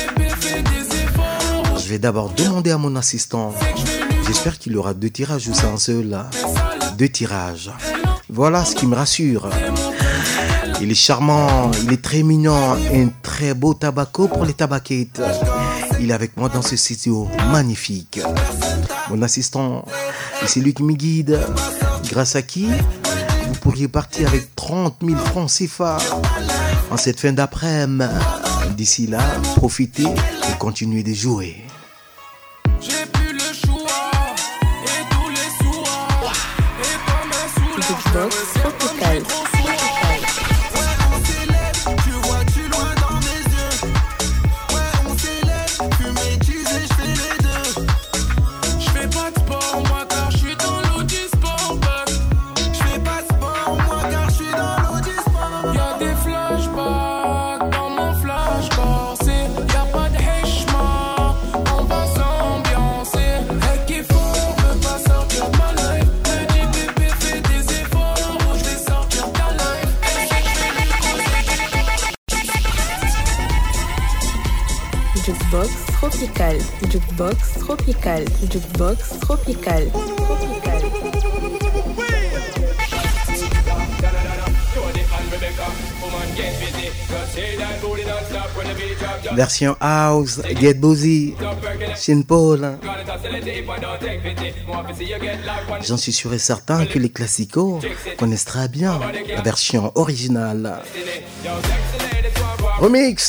Je vais d'abord demander à mon assistant. J'espère qu'il aura deux tirages ou c'est un seul. Deux tirages. Voilà ce qui me rassure. Il est charmant, il est très mignon, un très beau tabaco pour les tabaquettes. Il est avec moi dans ce studio magnifique. Mon assistant, et c'est lui qui me guide. Grâce à qui vous pourriez partir avec trente mille francs C F A en cette fin d'après-midi. D'ici là, profitez et continuez de jouer. Jukebox Tropical. Jukebox Tropical. Jukebox Tropical. Jukebox Tropical. Tropical. Version house, Get Busy, Saint Paul. J'en suis sûr et certain que les classicos connaissent très bien la version originale. Remix.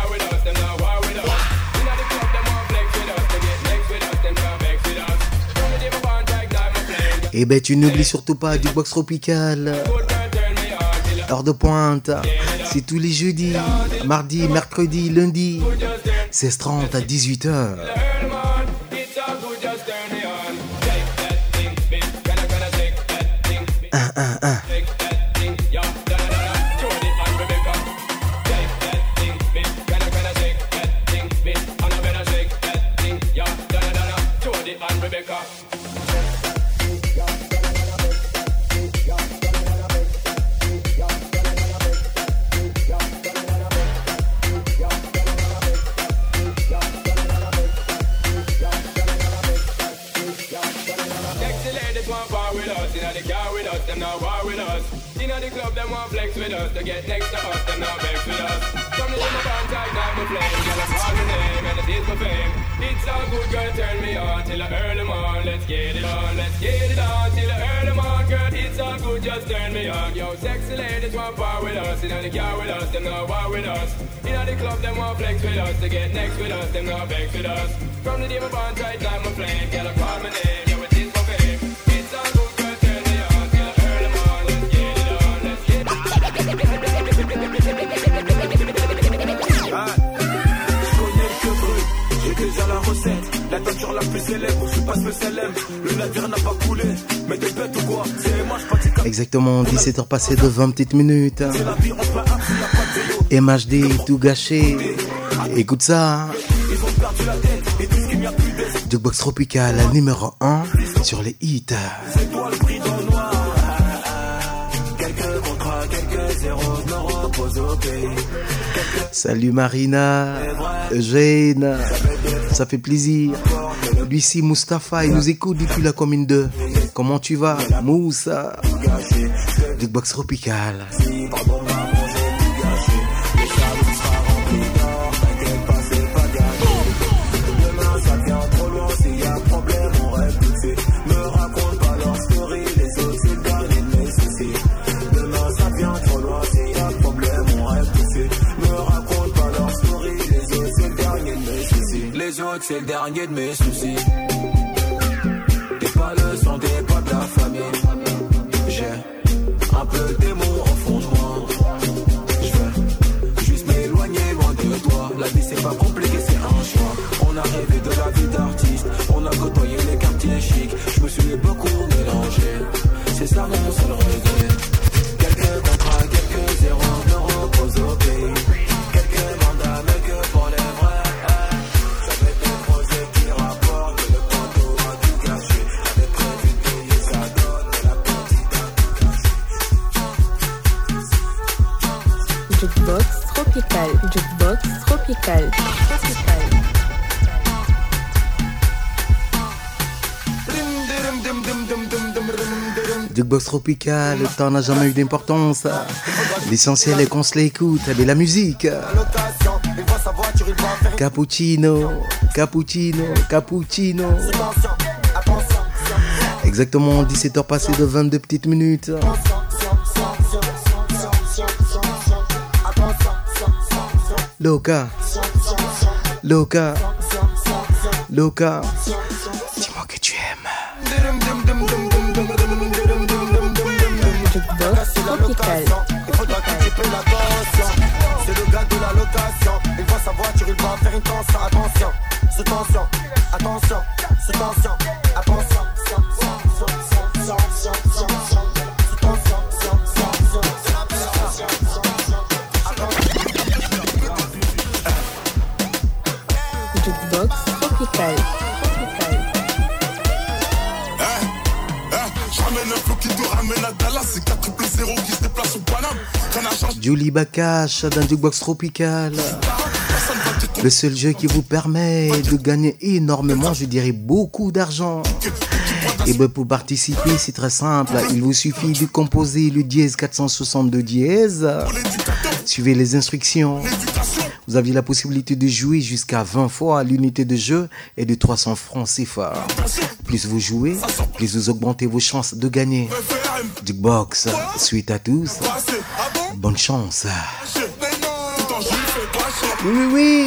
Et ben tu n'oublies surtout pas Jukebox Tropical. Heure de pointe, c'est tous les jeudis, mardi, mercredi, lundi, seize heures trente à dix-huit heures. Un, un, un. not war with us. You know the club, them want flex with us. To get next to us, them not vex with us. From the day my band tight, night my flame. Girl, I call my name, and it is my fame. It's all good, girl, turn me on till I earn them on. Let's get it on, let's get it on till I earn them on. Girl, it's all good, just turn me on. Yo, sexy ladies want part with us. You know the car with us, them not war with us. You know the club, them want flex with us. To get next with us, them not vex with us. From the day my band tight, night my flame. Girl, I call my name, yo, it is my fame. It's all good, girl, turn me on till I earn them on. Let's get it on, let's get it on. J'ai déjà la recette, la teinture la plus célèbre, je suis pas spécial M, le navire n'a pas coulé, mais t'es bête ou quoi, c'est moi je pratique. Exactement, dix-sept heures passées de vingt petites minutes. M H D, tout gâché. Écoute ça. Jukebox Tropical, numéro un sur les hits. C'est toi le prix dans le noir. Quelques contrats, quelques zéros, me repose au pays. Salut Marina, Eugène, ça fait plaisir. Lucie Mustapha, il nous écoute depuis la commune deux. Comment tu vas, Moussa? Jukebox Tropical. C'est le dernier de mes soucis. T'es pas le sang, t'es pas de la famille. J'ai un peu de démon au fond de moi. Je veux juste m'éloigner loin de toi. La vie c'est pas compliqué, c'est un choix. On a rêvé de la vie d'artiste. On a côtoyé les quartiers chics. Je me suis beaucoup mélangé. C'est ça mon seul regret. Quelques contrats, quelques zéros, me repose au pays. Quelques mandats, mais que pour les vrais. Jukebox Tropical, Jukebox Tropical, Tropical. Jukebox Tropical, le temps n'a jamais eu d'importance. L'essentiel est qu'on se l'écoute, mais la musique. Cappuccino, cappuccino, cappuccino. Exactement, dix-sept heures passées de vingt-deux petites minutes. Loca, Loca, Loca, dis-moi que tu aimes. Jukebox Tropical. Il faudra que tu payes l'attention. C'est le gars de la location. Il voit sa voiture, il va faire une tension. Attention, sous tension, attention, sous tension, attention. Jukebox Tropical. Julie Bakash dans Jukebox Tropical. Le seul jeu qui vous permet de gagner énormément, je dirais beaucoup d'argent. Et bien pour participer, c'est très simple. Il vous suffit de composer le dièse quatre cent soixante-deux dièse. Suivez les instructions. Vous avez la possibilité de jouer jusqu'à vingt fois. L'unité de jeu est de trois cents francs C F A. Plus vous jouez, plus vous augmentez vos chances de gagner. Jukebox, suite à tous. Bonne chance. Oui, oui, oui.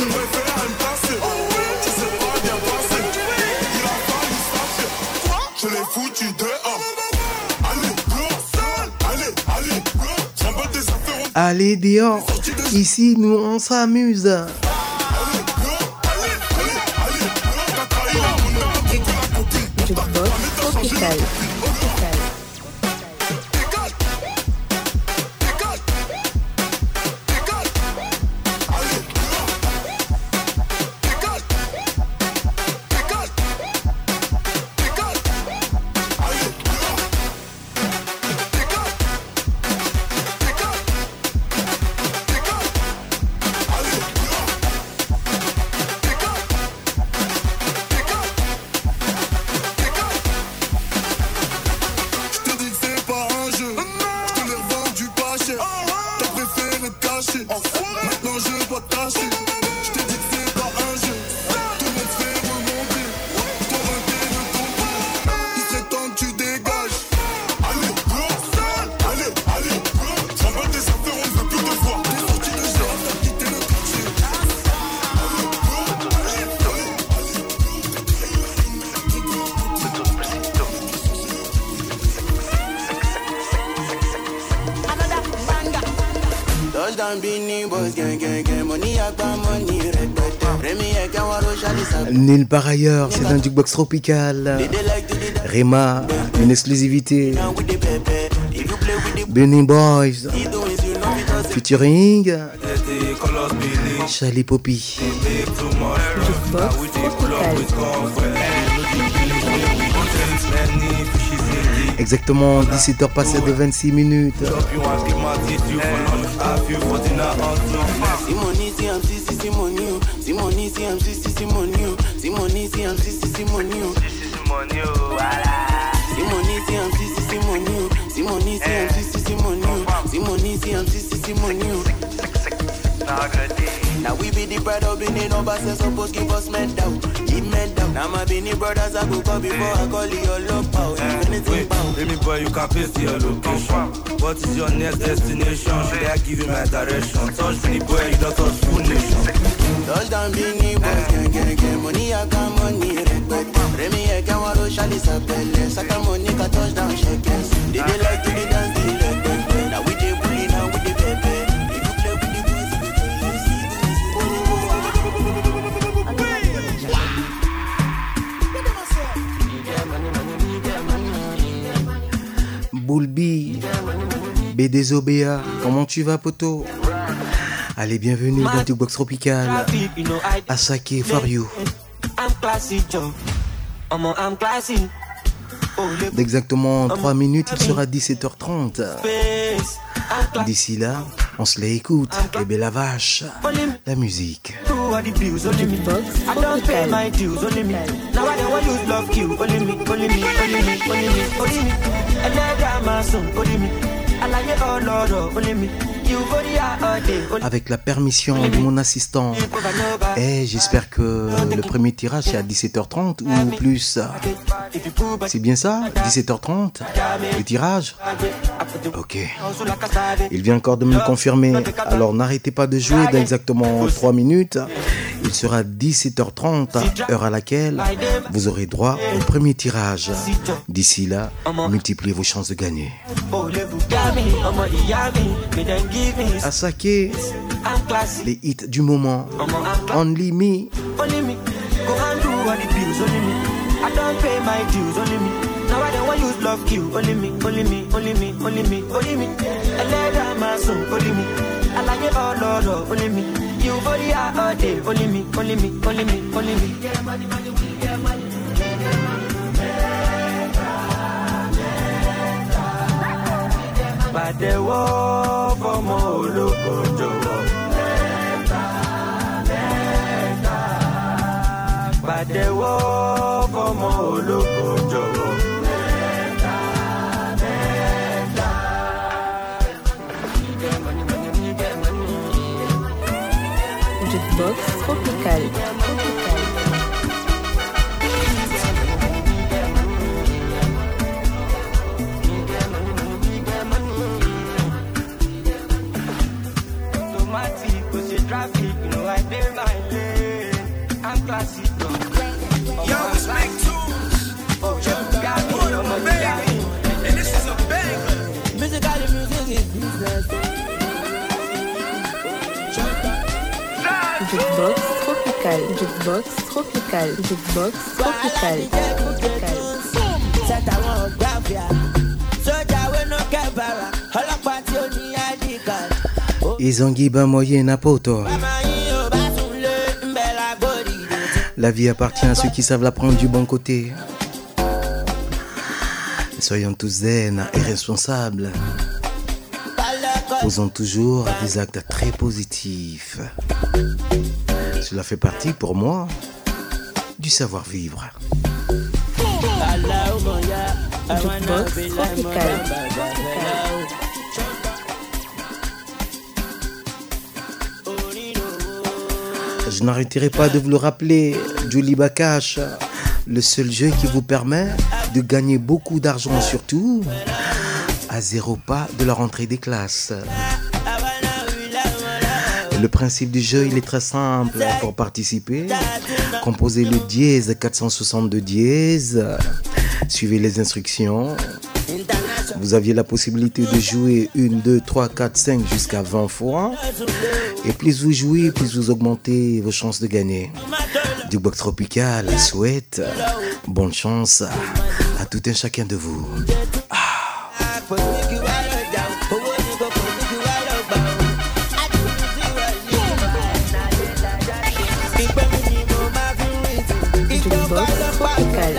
Je l'ai foutu dehors. Allez, allez, allez. J'embête des affaires. Allez, dehors. Ici, nous, on s'amuse. Jukebox Tropical. Nulle part ailleurs, c'est un jukebox tropical. Rema, une exclusivité. Benny Boys, featuring Charlie Poppy. Exactement dix-sept heures passées de vingt-six minutes. Now we be the bride of Benin, no boss supposed give us medal, give medal. Now my Benin brothers I go call before I call your love power. Anything bound. Baby boy, you can paste your location. What is your next destination? Should I give you my direction? Touch me boy, you don't touch full nation. Touch down Benin boys, gang gang gang. Money I got money, respect. Remy I can waro shali sapele. Saka money ka touch down shekels. They dey like to dey dance, they like bang. Now we dey bully, now we dey pepe. Boulby, B D O B A, comment tu vas poto? Allez, bienvenue dans Jukebox Tropical. Asake for you. D'exactement trois minutes, il sera dix-sept heures trente. D'ici là, on se les écoute. Et belle la vache, la musique. Avec la permission de mon assistant. Et j'espère que le premier tirage est à dix-sept heures trente ou plus. C'est bien ça? dix-sept heures trente? Le tirage? Ok. Il vient encore de me le confirmer. Alors n'arrêtez pas de jouer dans exactement trois minutes. Il sera dix-sept heures trente, heure à laquelle vous aurez droit au premier tirage. D'ici là, multipliez vos chances de gagner. Asake, les hits du moment. Only me. I don't pay my dues, only me. Now I don't want use love kill, only me, only me, only me, only me, only me. I let down my soul, only me. I like it all, Lord, only me. You body out all day, only me, only me, only me, only me. Get money, money, we get money. But the war for more local job. But the war for more local job. Jukebox Tropical. Automatic, cause you traffic, you know I did my lane. I'm classic. Yo, it's Mac Tunes. Oh, you got me, oh, you got me. And this is a banger. Musically, music is business. Jukebox Tropical. Jukebox Tropical. Jukebox Tropical. Tropical. Set I want grapia. Soja we no kebara. Hola party oni adical. Izangi ba moye na poto. La vie appartient à ceux qui savent la prendre du bon côté. Soyons tous zen et responsables. Posons toujours des actes très positifs. Cela fait partie pour moi du savoir-vivre. Jukebox Tropical. Je n'arrêterai pas de vous le rappeler, Julie Bakash, le seul jeu qui vous permet de gagner beaucoup d'argent, surtout à zéro pas de la rentrée des classes. Le principe du jeu, il est très simple. Pour participer, composez le dièse quatre cent soixante-deux dièse, suivez les instructions. vous aviez la possibilité de jouer une, deux, trois, quatre, cinq jusqu'à vingt fois. Et plus vous jouez, plus vous augmentez vos chances de gagner. Jukebox Tropical souhaite bonne chance à, à tout un chacun de vous. Ah. Jukebox Tropical.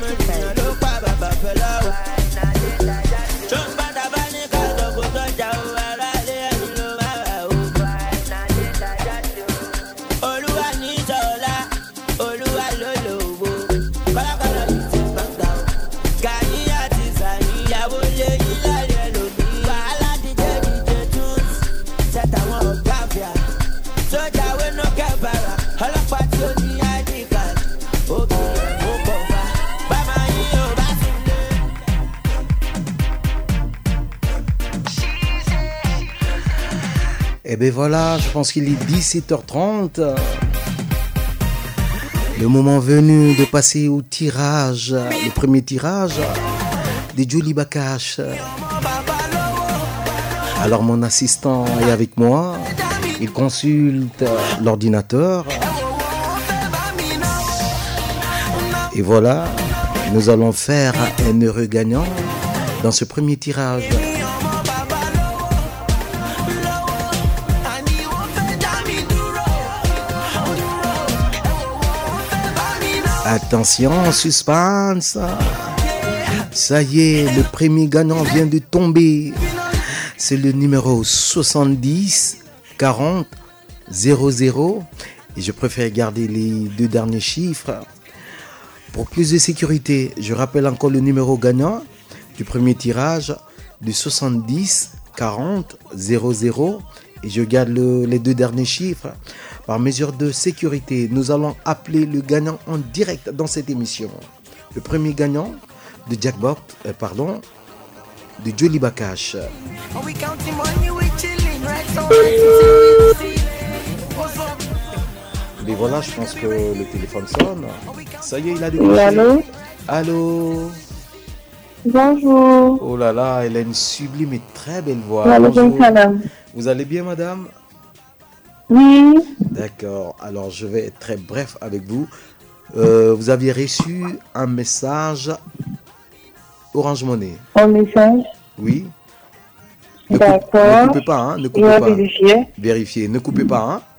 Et bien voilà, je pense qu'il est dix-sept heures trente. Le moment venu de passer au tirage, le premier tirage de Djoliba Cash. Alors mon assistant est avec moi, il consulte l'ordinateur. Et voilà, nous allons faire un heureux gagnant dans ce premier tirage. Attention, suspense. Ça y est, le premier gagnant vient de tomber. C'est le numéro soixante-dix quarante zéro zéro. Et je préfère garder les deux derniers chiffres pour plus de sécurité. Je rappelle encore le numéro gagnant du premier tirage du soixante-dix quarante zéro zéro. Et je garde le, les deux derniers chiffres par mesure de sécurité. Nous allons appeler le gagnant en direct dans cette émission. Le premier gagnant de Jackbox, euh, pardon, de Djoliba Cash. Et voilà, je pense que le téléphone sonne. Ça y est, il a décroché. Allô? Allô? Bonjour. Oh là là, elle a une sublime et très belle voix. Bonjour. Vous allez bien, madame? Oui. D'accord. Alors, je vais être très bref avec vous. Euh, vous aviez reçu un message Orange Money. Un message? Oui. Ne D'accord. Coupe, ne coupez pas, hein. Ne coupez pas. Vérifier. Vérifiez. Ne coupez pas, hein.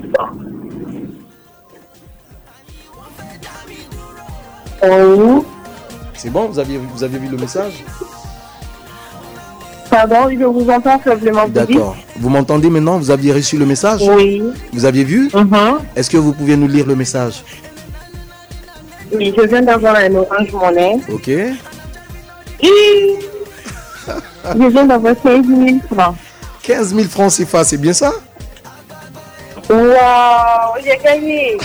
Oui. C'est bon, vous aviez, vous aviez vu le message? Pardon, je vous entends faiblement. D'accord. Vous m'entendez maintenant? Vous aviez reçu le message? Oui. Vous aviez vu? Uh-huh. Est-ce que vous pouvez nous lire le message? Oui, je viens d'avoir un Orange Money. Ok. Et je viens d'avoir quinze mille francs. quinze mille francs C F A, c'est bien ça? Waouh, j'ai gagné.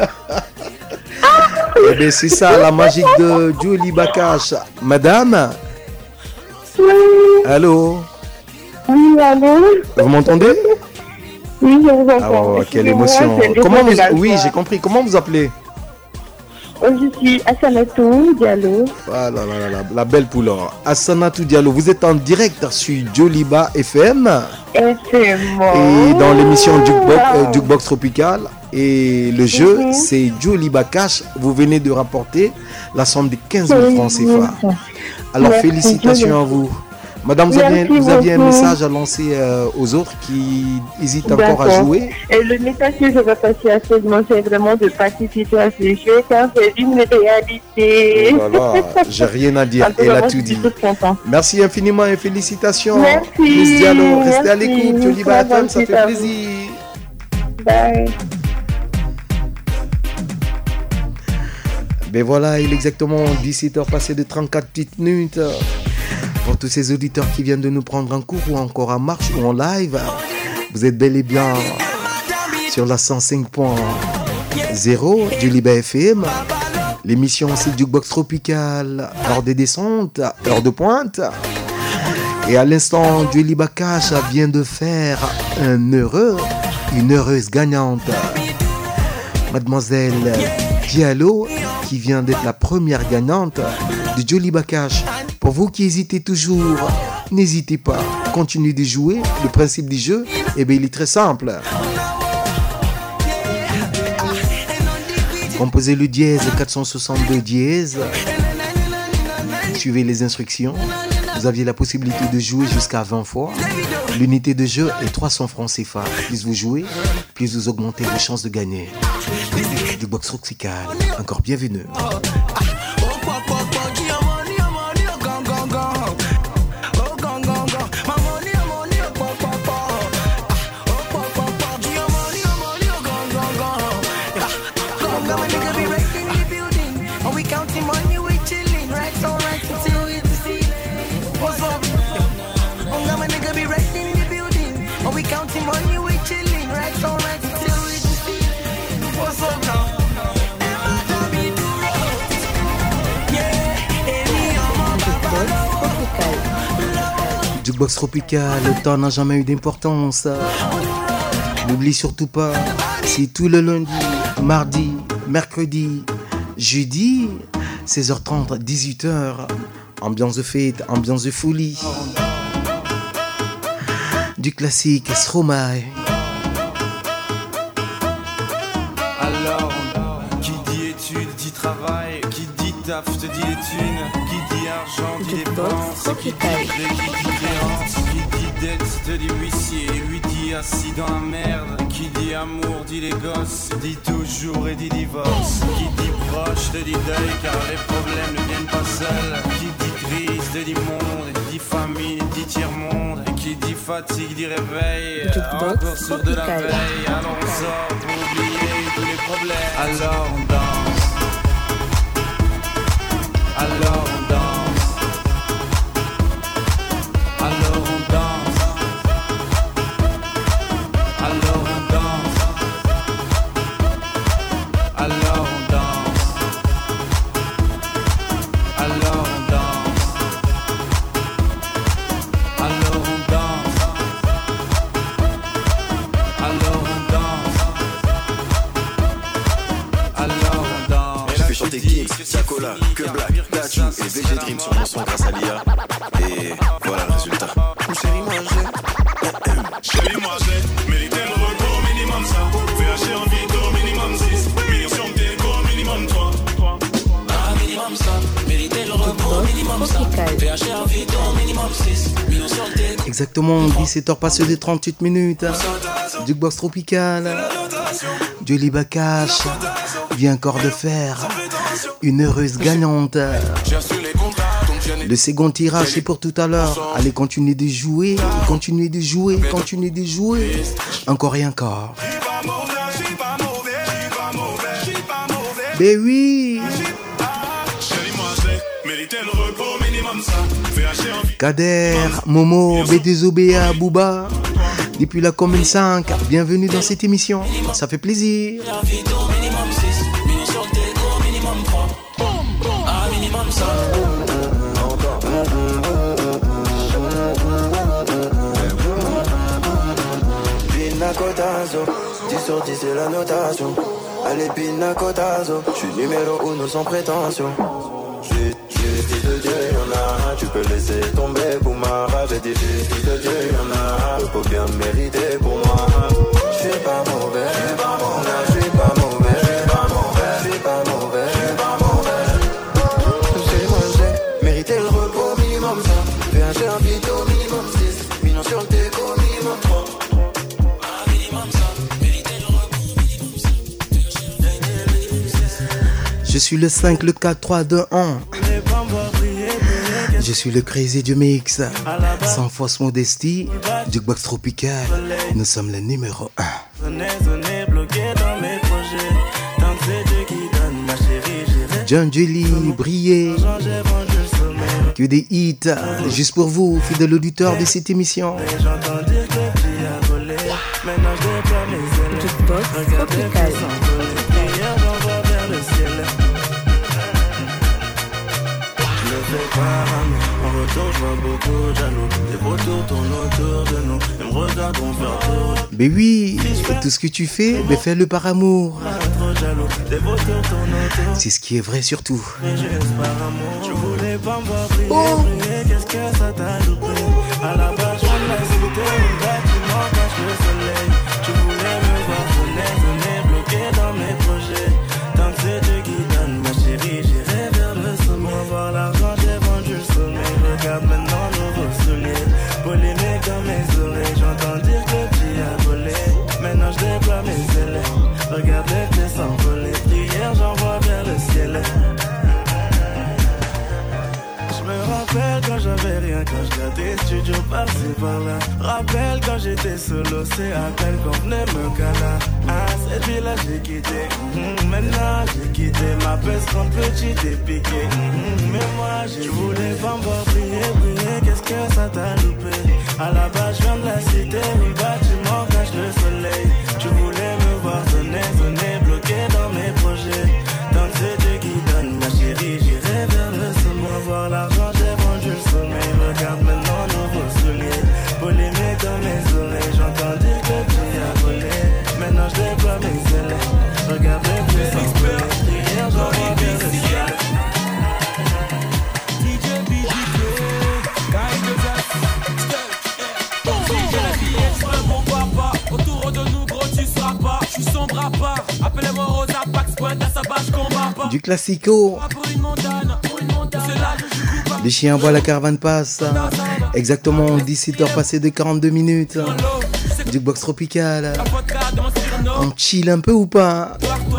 Eh bien, c'est ça, la magie de Djoliba Cash. Madame? Oui. Allô? Oui, allô? Vous m'entendez? Oui, je vous entends. Ah, ouais, quelle émotion. Comment vous... Oui, j'ai compris. Comment vous appelez? Je suis Assanatou Diallo. Ah là là là là, la belle poule. Assanatou Diallo, vous êtes en direct sur Djoliba F M. Et c'est moi. Et dans l'émission Jukebox, euh, Jukebox Tropical. Et le jeu, mm-hmm. c'est Djoliba Cash. Vous venez de rapporter la somme de quinze mille francs C F A. Alors, merci, félicitations à vous. Madame, vous aviez, vous aviez un message à lancer euh, aux autres qui hésitent encore à jouer. Et le message que je veux passer à ce moment, c'est vraiment de participer à ce jeu car c'est une réalité. Voilà, j'ai rien à dire. Elle a tout dit. Merci infiniment et félicitations. Merci. Miss Diallo, restez à l'écoute. Djoliba F M, ça fait plaisir. Bye. Ben voilà, il est exactement dix-sept heures passées de trente-quatre petites minutes. Pour tous ces auditeurs qui viennent de nous prendre en cours ou encore en marche ou en live, vous êtes bel et bien sur la cent cinq point zéro Djoliba F M. L'émission c'est Jukebox Tropical, heure de descente, heure de pointe. Et à l'instant, Djoliba Cash vient de faire un heureux, une heureuse gagnante. Mademoiselle Diallo, qui vient d'être la première gagnante de Djoliba Cash. Pour vous qui hésitez toujours, n'hésitez pas, continuez de jouer. Le principe du jeu, eh bien, il est très simple. Composez le dièse quatre cent soixante-deux dièse. Suivez les instructions. Vous aviez la possibilité de jouer jusqu'à vingt fois. L'unité de jeu est trois cents francs C F A. Plus vous jouez, plus vous augmentez vos chances de gagner. Jukebox Tropical, encore bienvenue. Jukebox Tropical, le temps n'a jamais eu d'importance. N'oublie surtout pas, c'est tout le lundi, mardi, mercredi, jeudi, seize heures trente, dix-huit heures. Ambiance de fête, ambiance de folie. Du classique Stromae. Alors, qui dit études dit travail, qui dit taf te dit les thunes, qui dit argent dit dépenses, qui dit gré, qui dit créance, qui dit dette te dit huissier, lui dit assis dans la merde, qui dit amour dit les gosses, dit toujours et dit divorce, qui dit proche te dit deuil car les problèmes ne viennent pas seuls, qui dit crise te dit monde, dit famille dit tiers-monde, qui dit fatigue dit réveil, encore sourd de la veille, alors on sort pour oublier tous les problèmes. Alors on danse, alors on danse, alors on danse, alors on danse, alors on danse, alors on danse, alors on danse, alors on danse. Alors on danse. J'ai fait chanter Gims, Tiakola, Que Black, Dachu et V G Dream sur mon son grâce à l'I A. Et voilà le résultat. Chérie, moi j'ai. Chérie, moi j'ai. Mérité le repos minimum ça. V H en vito minimum six. Millions sur le déco minimum trois. Ah, minimum ça. Mérité le repos minimum ça. V H en vito minimum six. Millions sur le déco. Exactement, dix-sept heures passées de trente-huit minutes. Jukebox Tropical. Jolie Bakash vient encore de faire une heureuse gagnante. Le second tirage c'est pour tout à l'heure. Allez, continuez de jouer, continuez de jouer, continuez de jouer. Encore et encore. Ben oui. Kader, Momo, B deux O B A, Booba. Depuis la commune cinq, bienvenue dans cette émission, ça fait plaisir. Pinacotazo, dix sur dix c'est la notation. Allez Pinacotazo, je suis numéro uno sans prétention. Justice de Dieu, y'en a, tu peux laisser tomber pour ma rage. J'ai dit justice de Dieu, y'en a, le faut bien mériter pour moi. Je suis pas mauvais, je suis pas mauvais, je suis pas mauvais, je suis pas mauvais, je suis pas mauvais, je suis pas mauvais. J'ai mangé, mérité le repos minimum ça. V H un vito minimum six, millions sur le déco minimum trois. Je suis le cinq, le quatre, trois, deux, un. Je suis le crazy du mix. Sans fausse modestie, Jukebox Tropical. Nous sommes le numéro un. John Jelly, briller. Que des hits. Juste pour vous, fidèles auditeurs de cette émission. Jukebox Tropical. En retour, je vois beaucoup de jaloux. Les vautours tournent autour de nous. Et regardons faire tout. Mais oui, tout ce que tu fais, mais fais-le par amour. C'est ce qui est vrai surtout. Tu voulais pas me voir briller, briller, qu'est-ce que ça t'a loupé? À la base, je la cité, le bâtiment cache le soleil. Tu voulais me voir sonner, sonner, bloqué dans mes projets. Tant que c'est Dieu qui donne, ma chérie, j'irai vers le sommet. Pour avoir l'argent, j'ai vendu le sommeil. Regarde maintenant nouveau soulier. Polémique dans mes oreilles, j'entends dire que tu as volé. Maintenant je déploie mes ailes. Regarde les clés s'envoler. Prière, j'envoie vers le ciel. Je me rappelle quand j'avais rien, quand je gardais studio par-ci par-là. Rappelle quand j'étais solo, c'est à peine qu'on venait me caler. Ah, cette vie-là j'ai quitté, mmh, maintenant j'ai quitté. Ma peste quand petite et piqué, mmh, mais moi j'ai voulu pas me voir briller, briller, qu'est-ce que ça t'a loupé? À la base je viens de la cité, le bâtiment cache le soleil. Tu voulais me voir sonner, sonner, bloqué dans mes projets. Tant que c'est Dieu qui donne, ma chérie, j'irai vers le sommet. Voir l'argent, j'ai vendu le sommeil. Regarde maintenant nouveau soulier. Polémique dans mes oreilles, j'entends dire que tu as volé. Maintenant je déploie mes ailes. Regarde les pieds s'envoler. Hier j'envoie vers le ciel. D J B J K, Guy de Zach, D J la vie est un bon papa. Autour de nous gros tu seras pas. Je suis sombre à part. Appelez-moi Rosa Pax, pointe à sa bâche combat pas. Du classico. Les chiens voient la caravane passe. Exactement dix-sept heures passées de quarante-deux minutes. Jukebox tropical. On chill un peu ou pas?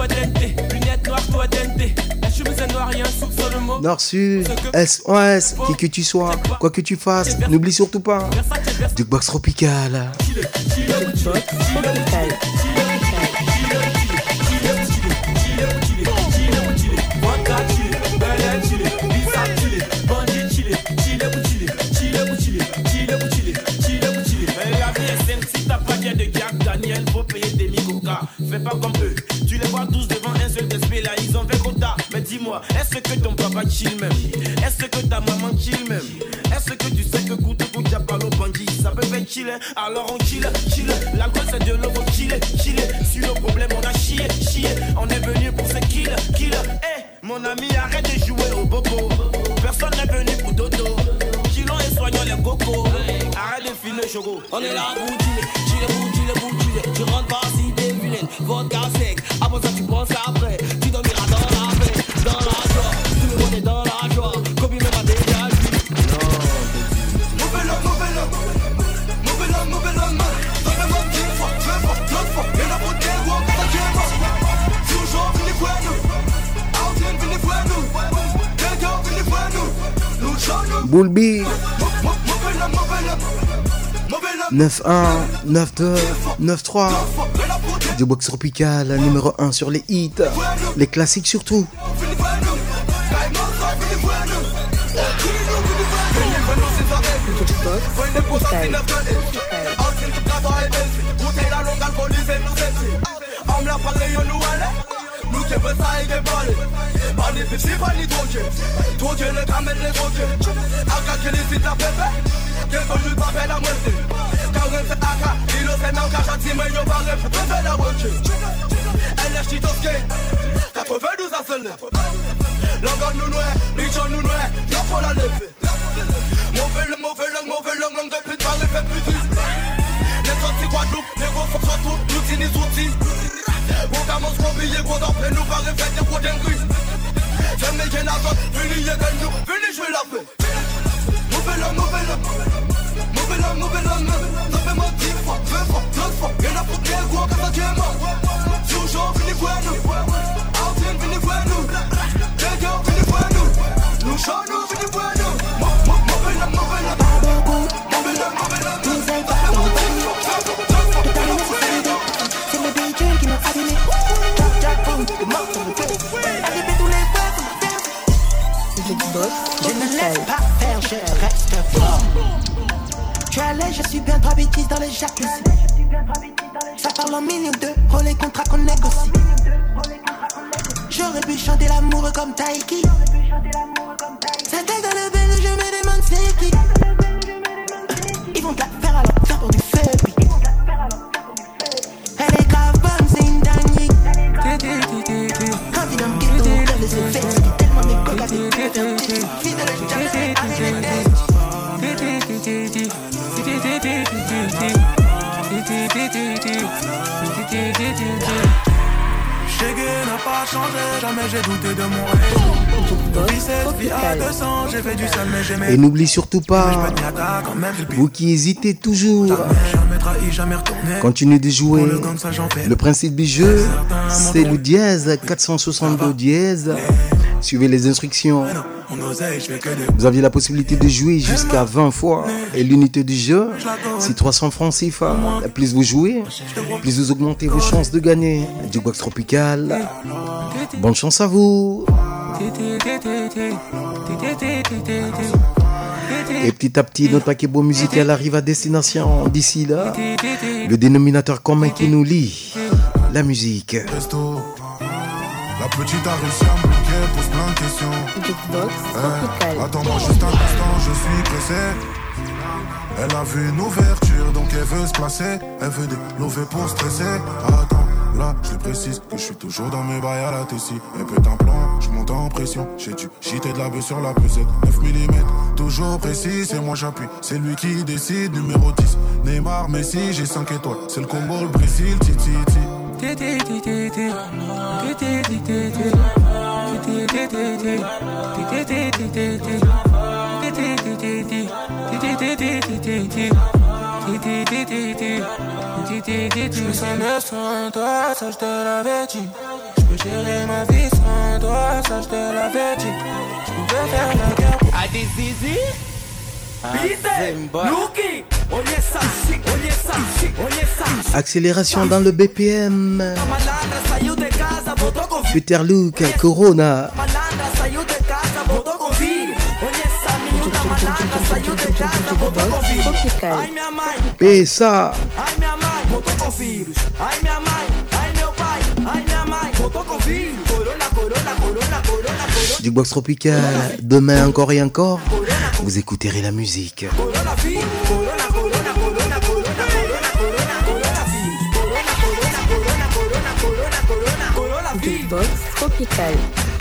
Nord, sud, S, ouest, qui que tu sois, quoi que tu fasses, n'oublie surtout pas. Jukebox tropical. Jukebox tropical. Fais pas comme eux, tu les vois tous devant un seul respect là, ils ont fait quota. Mais dis-moi, est-ce que ton papa chill même? Est-ce que ta maman chill même? Est-ce que tu sais que coûte coûte y'a pas l'eau bandit? Ça peut faire chiller, alors on chill, chill. L'alcool c'est de l'euro, chill, chill. Sur le problème on a chié, chié. On est venu pour se kill, kill. Eh, mon ami arrête de jouer au bobo. Personne n'est venu pour dodo. Chillons et soignons les cocos. Arrête de filmer choco. On est là pour chiller, chiller pour chiller pour chiller. Tu rentres pas si t'es vilaine, vodka sec. Après ça tu penses après, tu dormiras dans la paix, dans la joie. Tout le monde est dans la joie, comme il m'a déjà dit. Mauvais homme, mauvais homme, mauvais homme, mauvais homme. Donne-moi dix fois, vingt fois, trente fois. Et la beauté, ou encore ta gueule. Toujours venez voir nous, Aldien venez voir nous, Gaga venez voir nous, nous chantons. Boulby. Mauvais homme, mauvais homme. neuf un, neuf deux, neuf trois. Jukebox tropical, numéro un sur les hits, les classiques surtout. Je ne laisse pas faire, je reste fort. Je suis allé, je suis bien, trois bêtises dans les jacuzzi. Ça parle en millions d'euros, les contrats qu'on négocie. J'aurais pu chanter l'amour comme Taiki. C'était dans le bel, je me demande c'est qui. Ils vont te la faire à l'enfer pour du feu. les effets. C'était tellement mes coques à des fidèle jamais Chégué n'a pas changé, jamais j'ai douté de mon réseau. Vie cette vie à deux cents, j'ai fait du sale mais j'ai mes... Et n'oublie surtout pas, vous qui hésitez toujours, continuez de jouer. Le principe du jeu, c'est le dièse, quatre cent soixante-deux dièse. Suivez les instructions. Vous aviez la possibilité de jouer jusqu'à vingt fois. Et l'unité du jeu, c'est trois cents francs C F A. Plus vous jouez, plus vous augmentez vos chances de gagner. Jukebox Tropical. Bonne chance à vous. Et petit à petit, notre paquet beau musical arrive à destination. D'ici là, le dénominateur commun qui nous lie, la musique. La petite a réussi à me bloquer, pose plein de questions. Jukebox Tropical. Hey, attends-moi juste un instant, je suis pressé. Elle a vu une ouverture, donc elle veut se placer. Elle veut des lovés pour stresser. Attends, là, je précise que je suis toujours dans mes bails à la Tessie. Et putain plan, je monte en pression. J'ai dû cheater de la baie sur la pesette. neuf millimètres, toujours précis, c'est moi j'appuie. C'est lui qui décide, numéro dix. Neymar, Messi, j'ai cinq étoiles. C'est le Congo, le Brésil, titi, titi. Je me sens mieux sans toi, ça je te l'avais dit. Je peux gérer ma vie sans toi, ça je te l'avais dit. Je pouvais faire la guerre à des zizi. Accélération dans le B P M. Peter Luke, Corona. Et ça. Jukebox Tropical, demain encore et encore, vous écouterez la musique. Jukebox Tropical.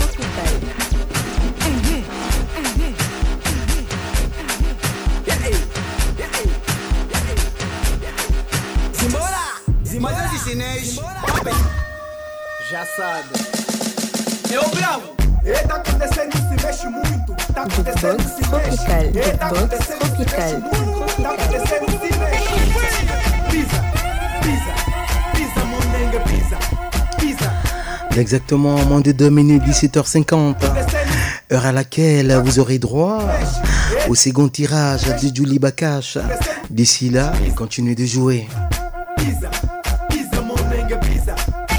Já sabe. Eu bravo. Tá acontecendo, se mexe muito. Tá acontecendo, se mexe. Tá acontecendo, se mexe muito. Tá acontecendo, se mexe. Pisa, pisa, pisa, mondengue, pisa, pisa. Exactement, moins de deux minutes, dix-sept heures cinquante. Heure à laquelle vous aurez droit au second tirage de Julie Bakash. D'ici là, continuez de jouer. Pisa, pisa, mondengue, pisa.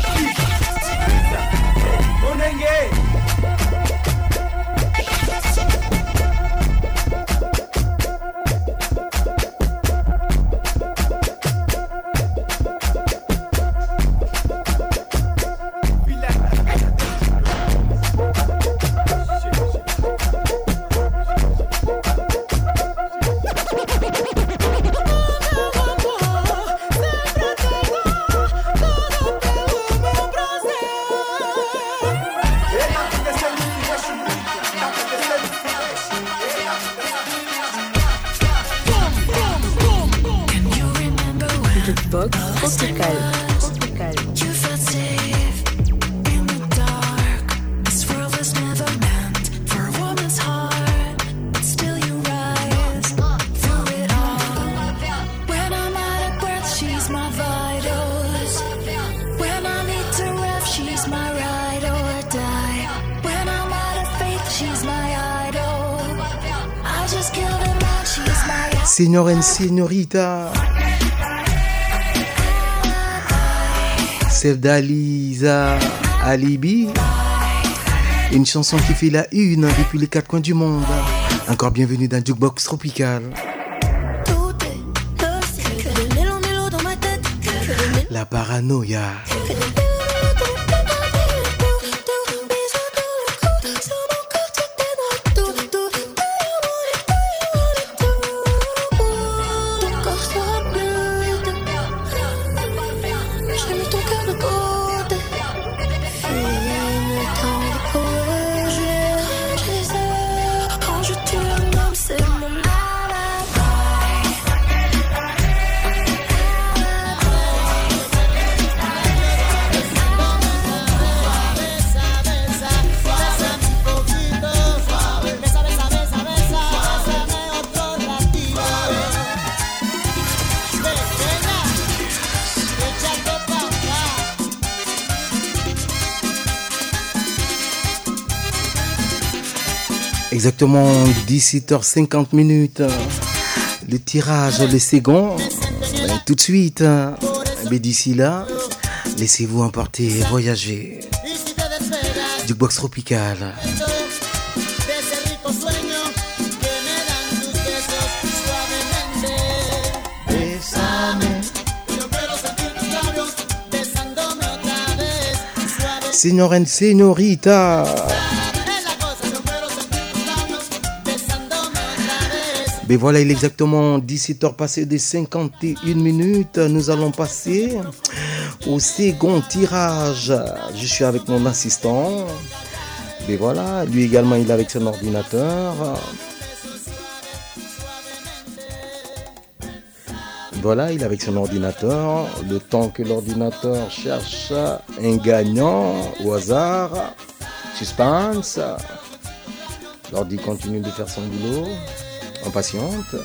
Jukebox Tropical. Tropical. You felt safe in the dark. This world was never meant for a woman's heart, but still you rise through it all. When I'm out of breath, she's my vitals. When I need to rest, she's my ride or die. When I'm out of faith, she's my idol. I just killed a man, she's my. Signor and Signorita. Sevdaliza Alibi, une chanson qui fait la une depuis les quatre coins du monde. Encore bienvenue dans Jukebox Tropical. La paranoïa. J'ai mis ton cœur de côté. Fini le temps de courir. Exactement dix-sept heures cinquante minutes. Le tirage, le second, tout de suite. Mais d'ici là, laissez-vous emporter et voyager. Jukebox Tropical. Señor and señorita. Mais voilà, il est exactement dix-sept heures passées de cinquante et une minutes. Nous allons passer au second tirage. Je suis avec mon assistant. Mais voilà, lui également, il est avec son ordinateur. Voilà, il est avec son ordinateur. Le temps que l'ordinateur cherche un gagnant au hasard. Suspense. L'ordi continue de faire son boulot. On patiente.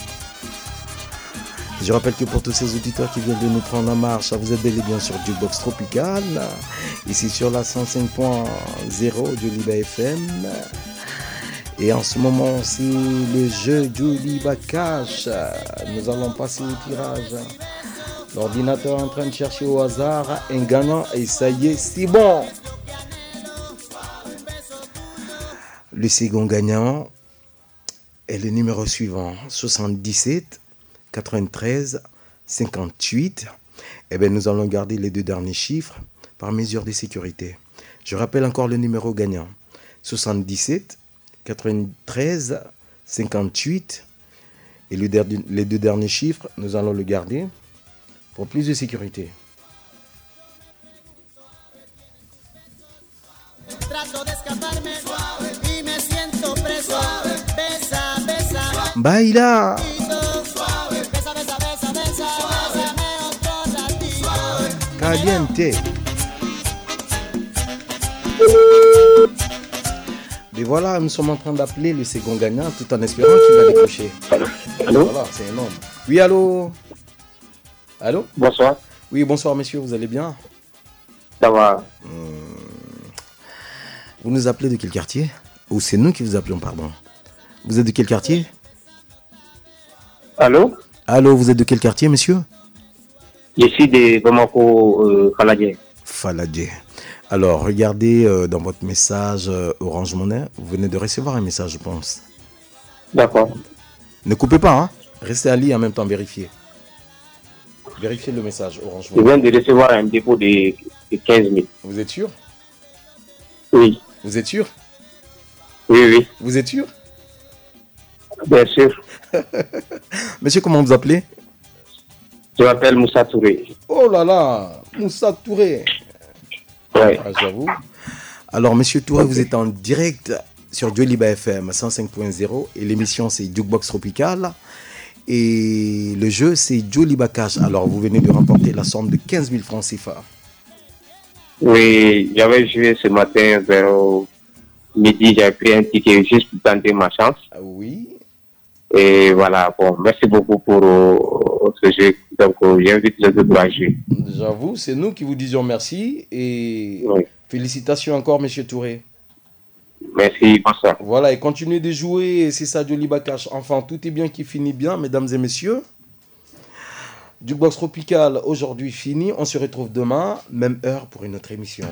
Je rappelle que pour tous ces auditeurs qui viennent de nous prendre en marche, vous êtes bel et bien sur Jukebox Tropical, ici sur la cent cinq point zéro Joliba F M. Et en ce moment, c'est le jeu Joliba Cash. Nous allons passer au tirage. L'ordinateur est en train de chercher au hasard un gagnant et ça y est, c'est bon. Le second gagnant est le numéro suivant, soixante-dix-sept quatre-vingt-treize cinquante-huit. Eh bien, nous allons garder les deux derniers chiffres par mesure de sécurité. Je rappelle encore le numéro gagnant, soixante-dix-sept quatre-vingt-treize cinquante-huit. Et le der- les deux derniers chiffres, nous allons le garder pour plus de sécurité. Baila. Caliente. Et voilà, nous sommes en train d'appeler le second gagnant tout en espérant qu'il va décrocher. Allô? Voilà, c'est énorme. Oui, allô? Allô? Bonsoir. Oui, bonsoir, messieurs, vous allez bien? Ça va. Hum. Vous nous appelez de quel quartier? Ou c'est nous qui vous appelons, pardon. Vous êtes de quel quartier? Allô? Allô, vous êtes de quel quartier, monsieur? Je suis de Bamako, euh, Faladje. Faladje. Alors, regardez euh, dans votre message euh, Orange Money, vous venez de recevoir un message, je pense. D'accord. Ne coupez pas, hein. Restez à lire en même temps, vérifiez. Vérifiez le message Orange Je Money. viens de recevoir un dépôt de, de quinze mille. Vous êtes sûr? Oui. Vous êtes sûr? Oui, oui. Vous êtes sûr? Bien sûr. Monsieur, comment vous appelez? Je m'appelle Moussa Touré. Oh là là, Moussa Touré. Ouais. Ah, j'avoue. Alors, monsieur Touré, okay. Vous êtes en direct sur Joliba F M cent cinq point zéro et l'émission c'est Jukebox Tropical et le jeu c'est Joliba Cash. Alors, vous venez de remporter la somme de quinze mille francs C F A. Oui, j'avais joué ce matin vers midi, j'avais pris un ticket juste pour tenter ma chance. Ah oui. Et voilà, bon, merci beaucoup pour euh, ce jeu. Donc, euh, j'invite les autres à jouer. J'avoue, c'est nous qui vous disons merci et oui. Félicitations encore, monsieur Touré. Merci, bonsoir. Voilà, et continuez de jouer, c'est ça, Joliba Cash. Enfin, tout est bien qui finit bien, mesdames et messieurs. Jukebox Tropical, aujourd'hui fini. On se retrouve demain, même heure pour une autre émission.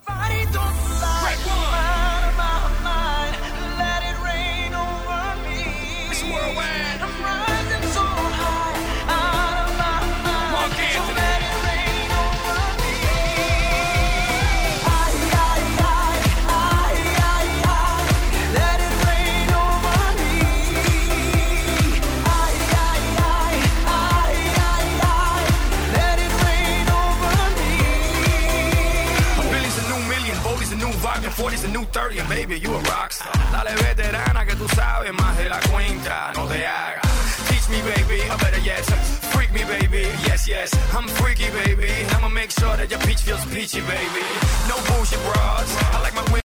forty's a new thirty and baby, you a rockstar. Dale veterana que tú sabes más de la cuenta, no te hagas. Teach me, baby, or better yet, freak me, baby. Yes, yes, I'm freaky, baby. I'ma make sure that your peach feels peachy, baby. No bullshit bras. I like my